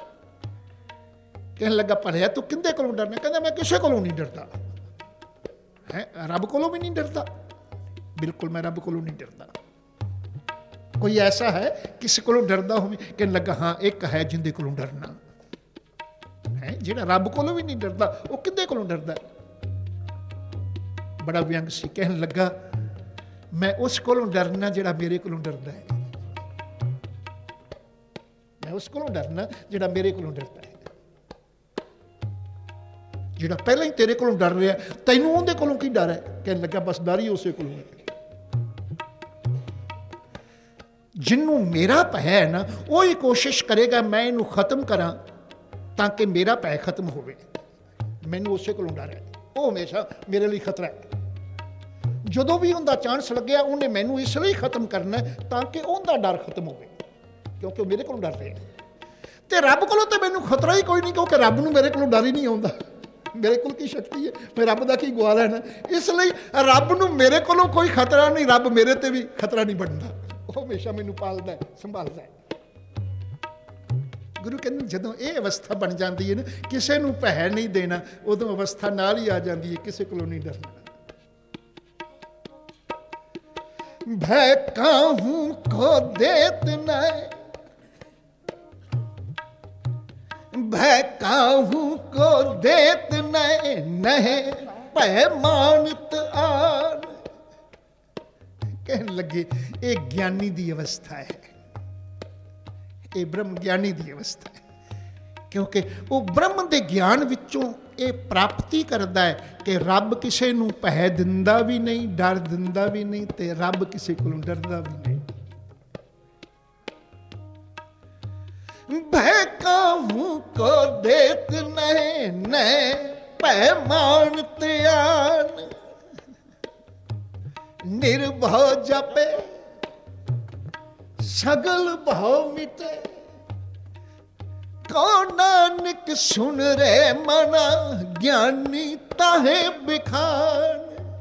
कहने लगा भलिया तू किंदे कोलों डरना? कहंदा मैं किसी कोलों नहीं डरदा है, रब कोलों भी नहीं डरदा, बिल्कुल मैं रब कोलों नहीं डरदा। कोई ऐसा है किसी को डरदा हो? कहने लगा हाँ एक है जिंदे को डरना है, जिहड़ा रब को भी नहीं डरदा वो किंदे को डरदा? बड़ा व्यंग सी। कहने लगा मैं उस को डरना जिहड़ा मेरे को डरदा है, मैं उस को डरना जिहड़ा मेरे को डरदा है। जिहड़ा पहले ही तेरे को डर रहा तैनूं उहदे कोलों की डर है? कहने लगा बस डर ही उसे कोलों है। जिन्हों मेरा भय है ना वो ही कोशिश करेगा मैं इनू खत्म करा ताकि मेरा भय खत्म हो। मैनू उसे को डर है, वो हमेशा मेरे लिए खतरा है। जदों भी उनका चांस लग्या उन्हें मैनू इसलिए खत्म करना ताकि उनका डर खत्म हो, क्योंकि मेरे को डर रहे। तो रब को तो मैनू खतरा ही कोई नहीं, क्योंकि रब नूं मेरे को डर ही नहीं आता। मेरे को की शक्ति है, मैं रब का की गुआ लेना। इसलिए रब नूं मेरे को कोई खतरा नहीं, रब मेरे ते भी खतरा नहीं बनता, वो हमेशा मैनू पालदा है संभालदा है। गुरु कहते जदों ये अवस्था बन जाती है ना, किसी को भै नहीं देना, उदों अवस्था नाल ही आ जाती है, किसी को नहीं डरना। भय काहू को देत न, भय काहू को देत नहीं भय मानत आन। कहने लगे ये ज्ञानी दी अवस्था है, ये ब्रह्म ज्ञानी दी अवस्था है, क्योंकि वो ब्रह्म के ज्ञान विचों ये प्राप्ति करता है कि रब किसी को भै दिंदा भी नहीं, डर दिंदा भी नहीं, ते रब किसी को डरदा भी नहीं। भय काहू को देत नहीं भय मानत आन। निर्भव जपे सगल भाव मिटे, कौन नानक सुन रे मना ज्ञानी ताहे बिखान।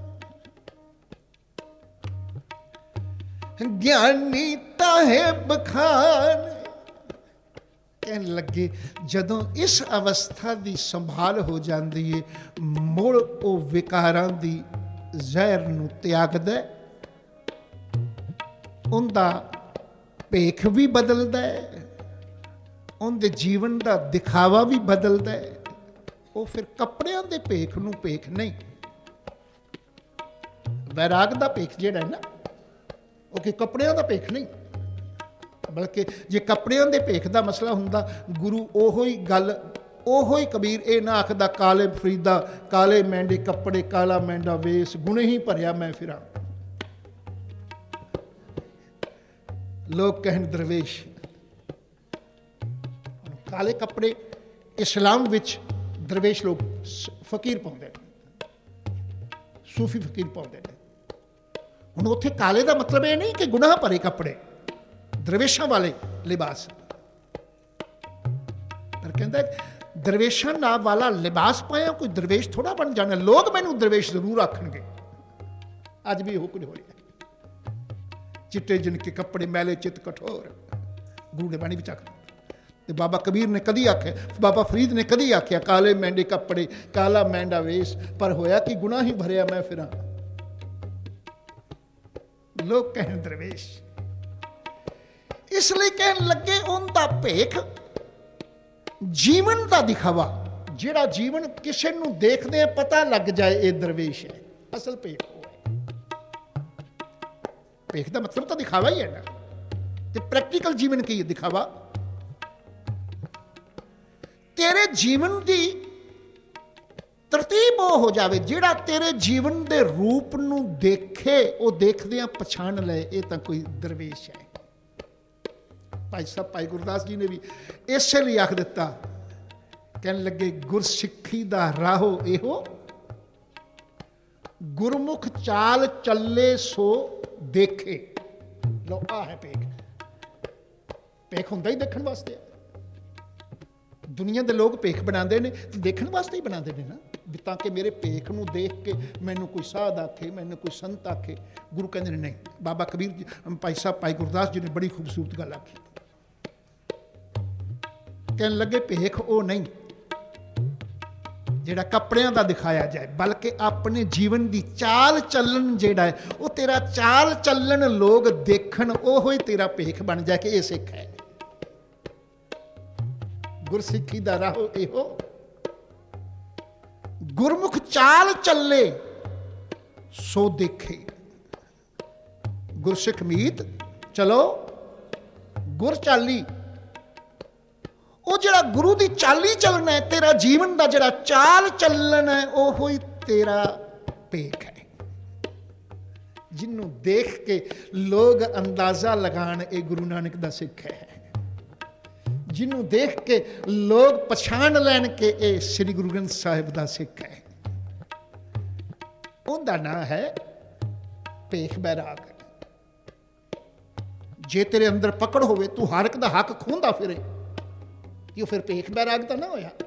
ज्ञानी ताहे बखान। कहने लगे जदों इस अवस्था की संभाल हो जाती है, मुड़ वो विकारां दी जहर नूं त्यागदा, उनका भेख भी बदलता है, उनके जीवन का दिखावा भी बदलता है। वो फिर कपड़ियां दे भेख नूं भेख नहीं, वैराग का भेख जिहड़ा है ना, वो कि कपड़ियां का भेख नहीं, बल्कि जे कपड़ियां दे भेख का मसला हुंदा, गुरु ओहो ही गल, ओहो ही कबीर ये ना आखदा काले फरीदा काले मैंडे कपड़े काला मैंडा वेस गुणे ही भरिया मैं फिरा। लोग कहन दरवेश काले कपड़े इस्लाम विच दरवेश लोग फकीर पाउंदे, सूफी फकीर पाउंदे ने। हुण उत्थे काले का मतलब ये नहीं कि गुनाह भरे कपड़े, दरवेशां वाले लिबास, पर कहता दरवेशां नाम वाला लिबास पाया कोई दरवेश थोड़ा बन जाना। लोग मैनू दरवेश जरूर आखणगे, अज भी हो कुछ हो रहा है। चिट्टे जिनके कपड़े मैले चित कठोर, गुरु ने बाणी विच आखिया। ते बाबा कबीर ने कदी आख्या, बाबा फरीद ने कदी आख्या काले मैंडे कपड़े काला मैंडा वेश, पर होया कि गुनाह ही भरिया मैं फिरा। लोग कहन दरवेश, इसलिए कहन लगे उनका भेख जीवन का दिखावा, जिहड़ा जीवन किसी को देखदे पता लग जाए ये दरवेश है, असल भेख वो है। भेख का मतलब तो दिखावा ही है ना, ते प्रैक्टिकल जीवन की दिखावा। तेरे जीवन की तरतीब वो हो जाए, जिहड़ा तेरे जीवन के रूप नूं देखे, वो देखदियां पछाण ले ये तो कोई दरवेश है। भाई साहब भाई गुरदास जी ने भी इसे लिए आख दिता, कहने लगे गुरसिक्खी दा राहो एहो, गुरमुख चाल चले सो देखे। लो आ है भेख, भेख हुंदा ही देखण वास्ते। दुनिया के लोग भेख बनाते हैं तो देखने वास्ते ही बनाते हैं ना, ताकि मेरे भेख नूं देख के मैनू कोई साध आखे, मैनू कोई संत आखे। गुरु कहते हैं नहीं। बाबा कबीर जी भाई साहब भाई गुरदास जी ने बड़ी खूबसूरत गल आखी, कहने लगे भेख वो नहीं जिहड़ा कपड़ियां दा दिखाया जाए, बल्कि अपने जीवन की चाल चलन जिहड़ा है वो तेरा चाल चलन लोग देखण, ओहो ही तेरा भेख बन जाए कि ये सिख है। गुरसिक्खी दा राहो एहो, गुरमुख चाल चले सो देखे। गुरसिख मीत चलो गुर चाली, वो जिहड़ा गुरु दी चाली चलना है, तेरा जीवन का जिहड़ा चाल चलन है, ओहो ही तेरा भेख है। जिन्हों देख के लोग अंदाजा लगान ये गुरु नानक दा सिख है, जिन्हों देख के लोग पछाण लैन के ये श्री गुरु ग्रंथ साहिब दा सिख है। उनका नाम है भेख बैराग। जे तेरे अंदर पकड़ होवे, तू हर एक दा हक खोंदा फिरे, ये फिर भेख बैराग तो ना होया।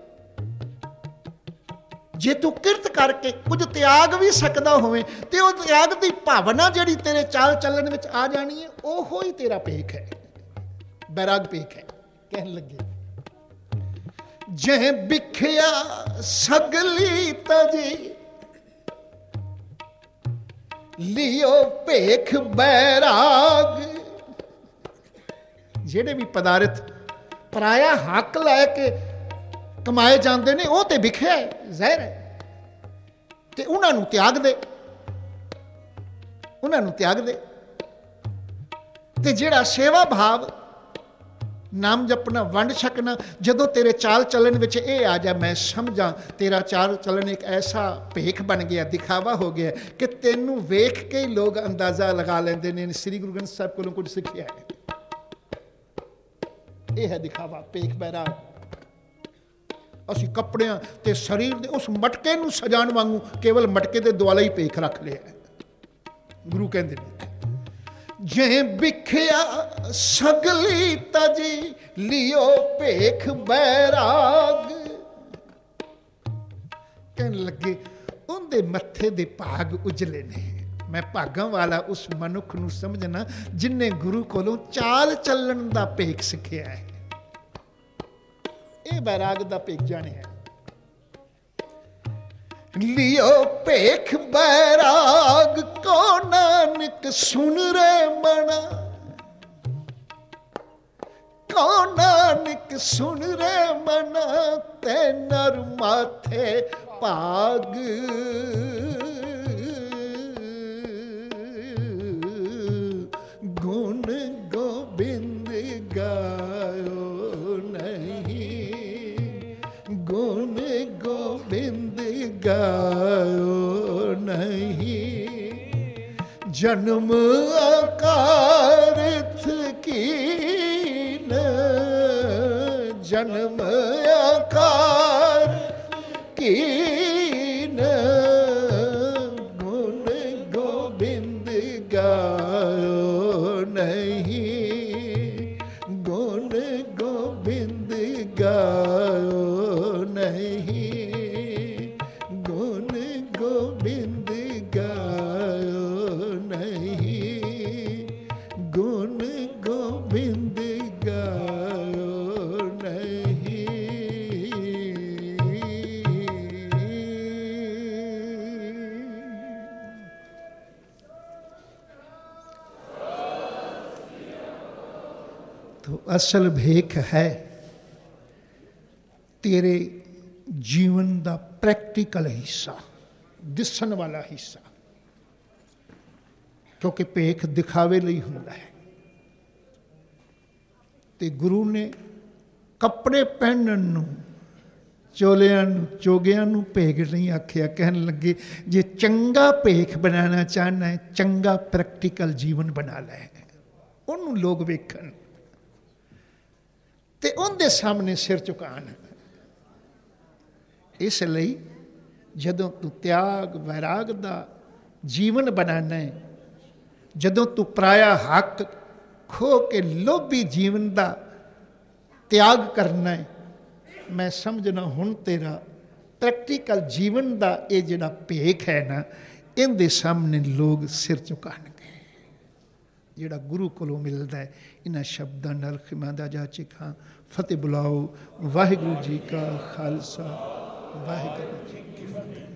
जे तू किरत करके कुछ त्याग भी सकता होवे, ते वो त्याग की भावना जिहड़ी तेरे चाल चलन विच आ जानी है, ओहो ही तेरा भेख है, बैराग भेख है। कहने लगे ਜੇ ਵਿਖਿਆ ਸਗਲੀ ਤਜੀ ਲਿਓ ਭੇਖ ਬੈਰਾਗ। ਜਿਹੜੇ ਵੀ ਪਦਾਰਥ ਪਰਾਇਆ ਹੱਕ ਲੈ ਕੇ ਕਮਾਏ ਜਾਂਦੇ ਨੇ ਉਹ ਤੇ ਵਿਖਿਆ ਹੈ, ਜ਼ਹਿਰ ਹੈ, ਤੇ ਉਹਨਾਂ ਨੂੰ ਤਿਆਗ ਦੇ, ਉਹਨਾਂ ਨੂੰ ਤਿਆਗ ਦੇ। ਤੇ ਜਿਹੜਾ ਸੇਵਾ ਭਾਵ, ਨਾਮ ਜਪਣਾ, ਵੰਡ ਛਕਣਾ, ਜਦੋਂ ਤੇਰੇ ਚਾਲ ਚੱਲਣ ਵਿੱਚ ਇਹ ਆ ਜਾ, ਮੈਂ ਸਮਝਾਂ ਤੇਰਾ ਚਾਲ ਚੱਲਣ ਇੱਕ ਐਸਾ ਭੇਖ ਬਣ ਗਿਆ, ਦਿਖਾਵਾ ਹੋ ਗਿਆ ਕਿ ਤੈਨੂੰ ਵੇਖ ਕੇ ਹੀ ਲੋਕ ਅੰਦਾਜ਼ਾ ਲਗਾ ਲੈਂਦੇ ਨੇ ਸ੍ਰੀ ਗੁਰੂ ਗ੍ਰੰਥ ਸਾਹਿਬ ਕੋਲੋਂ ਕੁਝ ਸਿੱਖਿਆ ਹੈ। ਇਹ ਹੈ ਦਿਖਾਵਾ, ਭੇਖ ਬੈਰਾਗ। ਅਸੀਂ ਕੱਪੜਿਆਂ ਤੇ ਸਰੀਰ ਦੇ ਉਸ ਮਟਕੇ ਨੂੰ ਸਜਾਉਣ ਵਾਂਗੂ ਕੇਵਲ ਮਟਕੇ ਦੇ ਦੁਆਲੇ ਹੀ ਭੇਖ ਰੱਖ ਲਿਆ। ਗੁਰੂ ਕਹਿੰਦੇ ਨੇ ਜੇ ਵਿਖਿਆ ਸਗਲੀ ਤਜੀ ਲਿਓ ਭੇਖ ਬੈਰਾਗ। ਕਹਿਣ ਲੱਗੇ ਉਹਦੇ ਮੱਥੇ ਦੇ ਭਾਗ ਉਜਲੇ ਨੇ। ਮੈਂ ਭਾਗਾਂ ਵਾਲਾ ਉਸ ਮਨੁੱਖ ਨੂੰ ਸਮਝਣਾ ਜਿਨ੍ਹਾਂ ਗੁਰੂ ਕੋਲੋਂ ਚਾਲ ਚੱਲਣ ਦਾ ਭੇਖ ਸਿੱਖਿਆ ਹੈ। ਇਹ ਬੈਰਾਗ ਦਾ ਭੇਖ ਜਾਣਿਆ। ਲਿਓ ਭੇਖ ਬੈਰਾਗ ਕੋ ਨਾਨਕ ਸੁਣ ਰੇ ਮਣਾ। ਕੋ ਨਾਨਕ ਸੁਣ ਰੇ ਮਣਾ ਤੇ ਨਰ ਮਾਥੇ ਭਾਗ। ਗੁਣ ਗੋਬਿੰਦ ਗਾਇਓ ਨਹੀਂ, ਗੁਣ ਗੋਬਿੰਦ ਗਾਇਓ ਨਹੀਂ। ਜਨਮ ਅਕਾਰਥ ਕੀਨ, ਜਨਮ ਆਕਾਰ ਕੀਨ। ਗੁਣ ਗੋਬਿੰਦ ਗਾਇਓ ਨਹੀਂ, ਗੁਣ ਗੋਬਿੰਦ ਗਾਇਓ ਨਹੀਂ, ਗੁਣ ਗੋਬਿੰਦ ਗਾਇਓ ਨਹੀਂ, ਗੁਣ ਗੋਬਿੰਦ ਗਾਇਓ ਨਹੀਂ। तो असल भेख है तेरे जीवन का प्रैक्टिकल हिस्सा, दिसन वाला हिस्सा। क्योंकि भेख दिखावे ਲਈ ਹੁੰਦਾ ਹੈ। ਤੇ ਗੁਰੂ ਨੇ ਕੱਪੜੇ ਪਹਿਨਣ ਨੂੰ, ਚੋਲਿਆਂ ਨੂੰ, ਚੋਗਿਆਂ ਨੂੰ ਭੇਖ ਨਹੀਂ ਆਖਿਆ। ਕਹਿਣ ਲੱਗੇ ਜੇ ਚੰਗਾ ਭੇਖ ਬਣਾਉਣਾ ਚਾਹਨਾ ਹੈ, ਚੰਗਾ ਪ੍ਰੈਕਟੀਕਲ ਜੀਵਨ ਬਣਾ ਲੈ, ਉਹਨੂੰ ਲੋਕ ਵੇਖਣ ਤੇ ਉਹਦੇ ਸਾਹਮਣੇ ਸਿਰ ਝੁਕਾਉਣ। ਇਸ ਲਈ ਜਦੋਂ ਤੂੰ ਤਿਆਗ ਵੈਰਾਗ ਦਾ ਜੀਵਨ ਬਣਾਉਣਾ ਹੈ, ਜਦੋਂ ਤੂੰ ਪਰਾਇਆ ਹੱਕ ਖੋ ਕੇ ਲੋਭੀ ਜੀਵਨ ਦਾ ਤਿਆਗ ਕਰਨਾ ਹੈ, ਮੈਂ ਸਮਝਣਾ ਹੁਣ ਤੇਰਾ ਪ੍ਰੈਕਟੀਕਲ ਜੀਵਨ ਦਾ ਇਹ ਜਿਹੜਾ ਭੇਖ ਹੈ ਨਾ, ਇਹਦੇ ਸਾਹਮਣੇ ਲੋਕ ਸਿਰ ਝੁਕਾਉਣਗੇ। ਜਿਹੜਾ ਗੁਰੂ ਕੋਲੋਂ ਮਿਲਦਾ ਹੈ। ਇਹਨਾਂ ਸ਼ਬਦਾਂ ਨਾਲ ਖਿਮਾ ਦਾ ਜਾ ਚਿਖਾਂ। ਫਤਿਹ ਬੁਲਾਓ। ਵਾਹਿਗੁਰੂ ਜੀ ਕਾ ਖਾਲਸਾ, ਵਾਹਿਗੁਰੂ ਜੀ ਕੀ ਫਤਿਹ।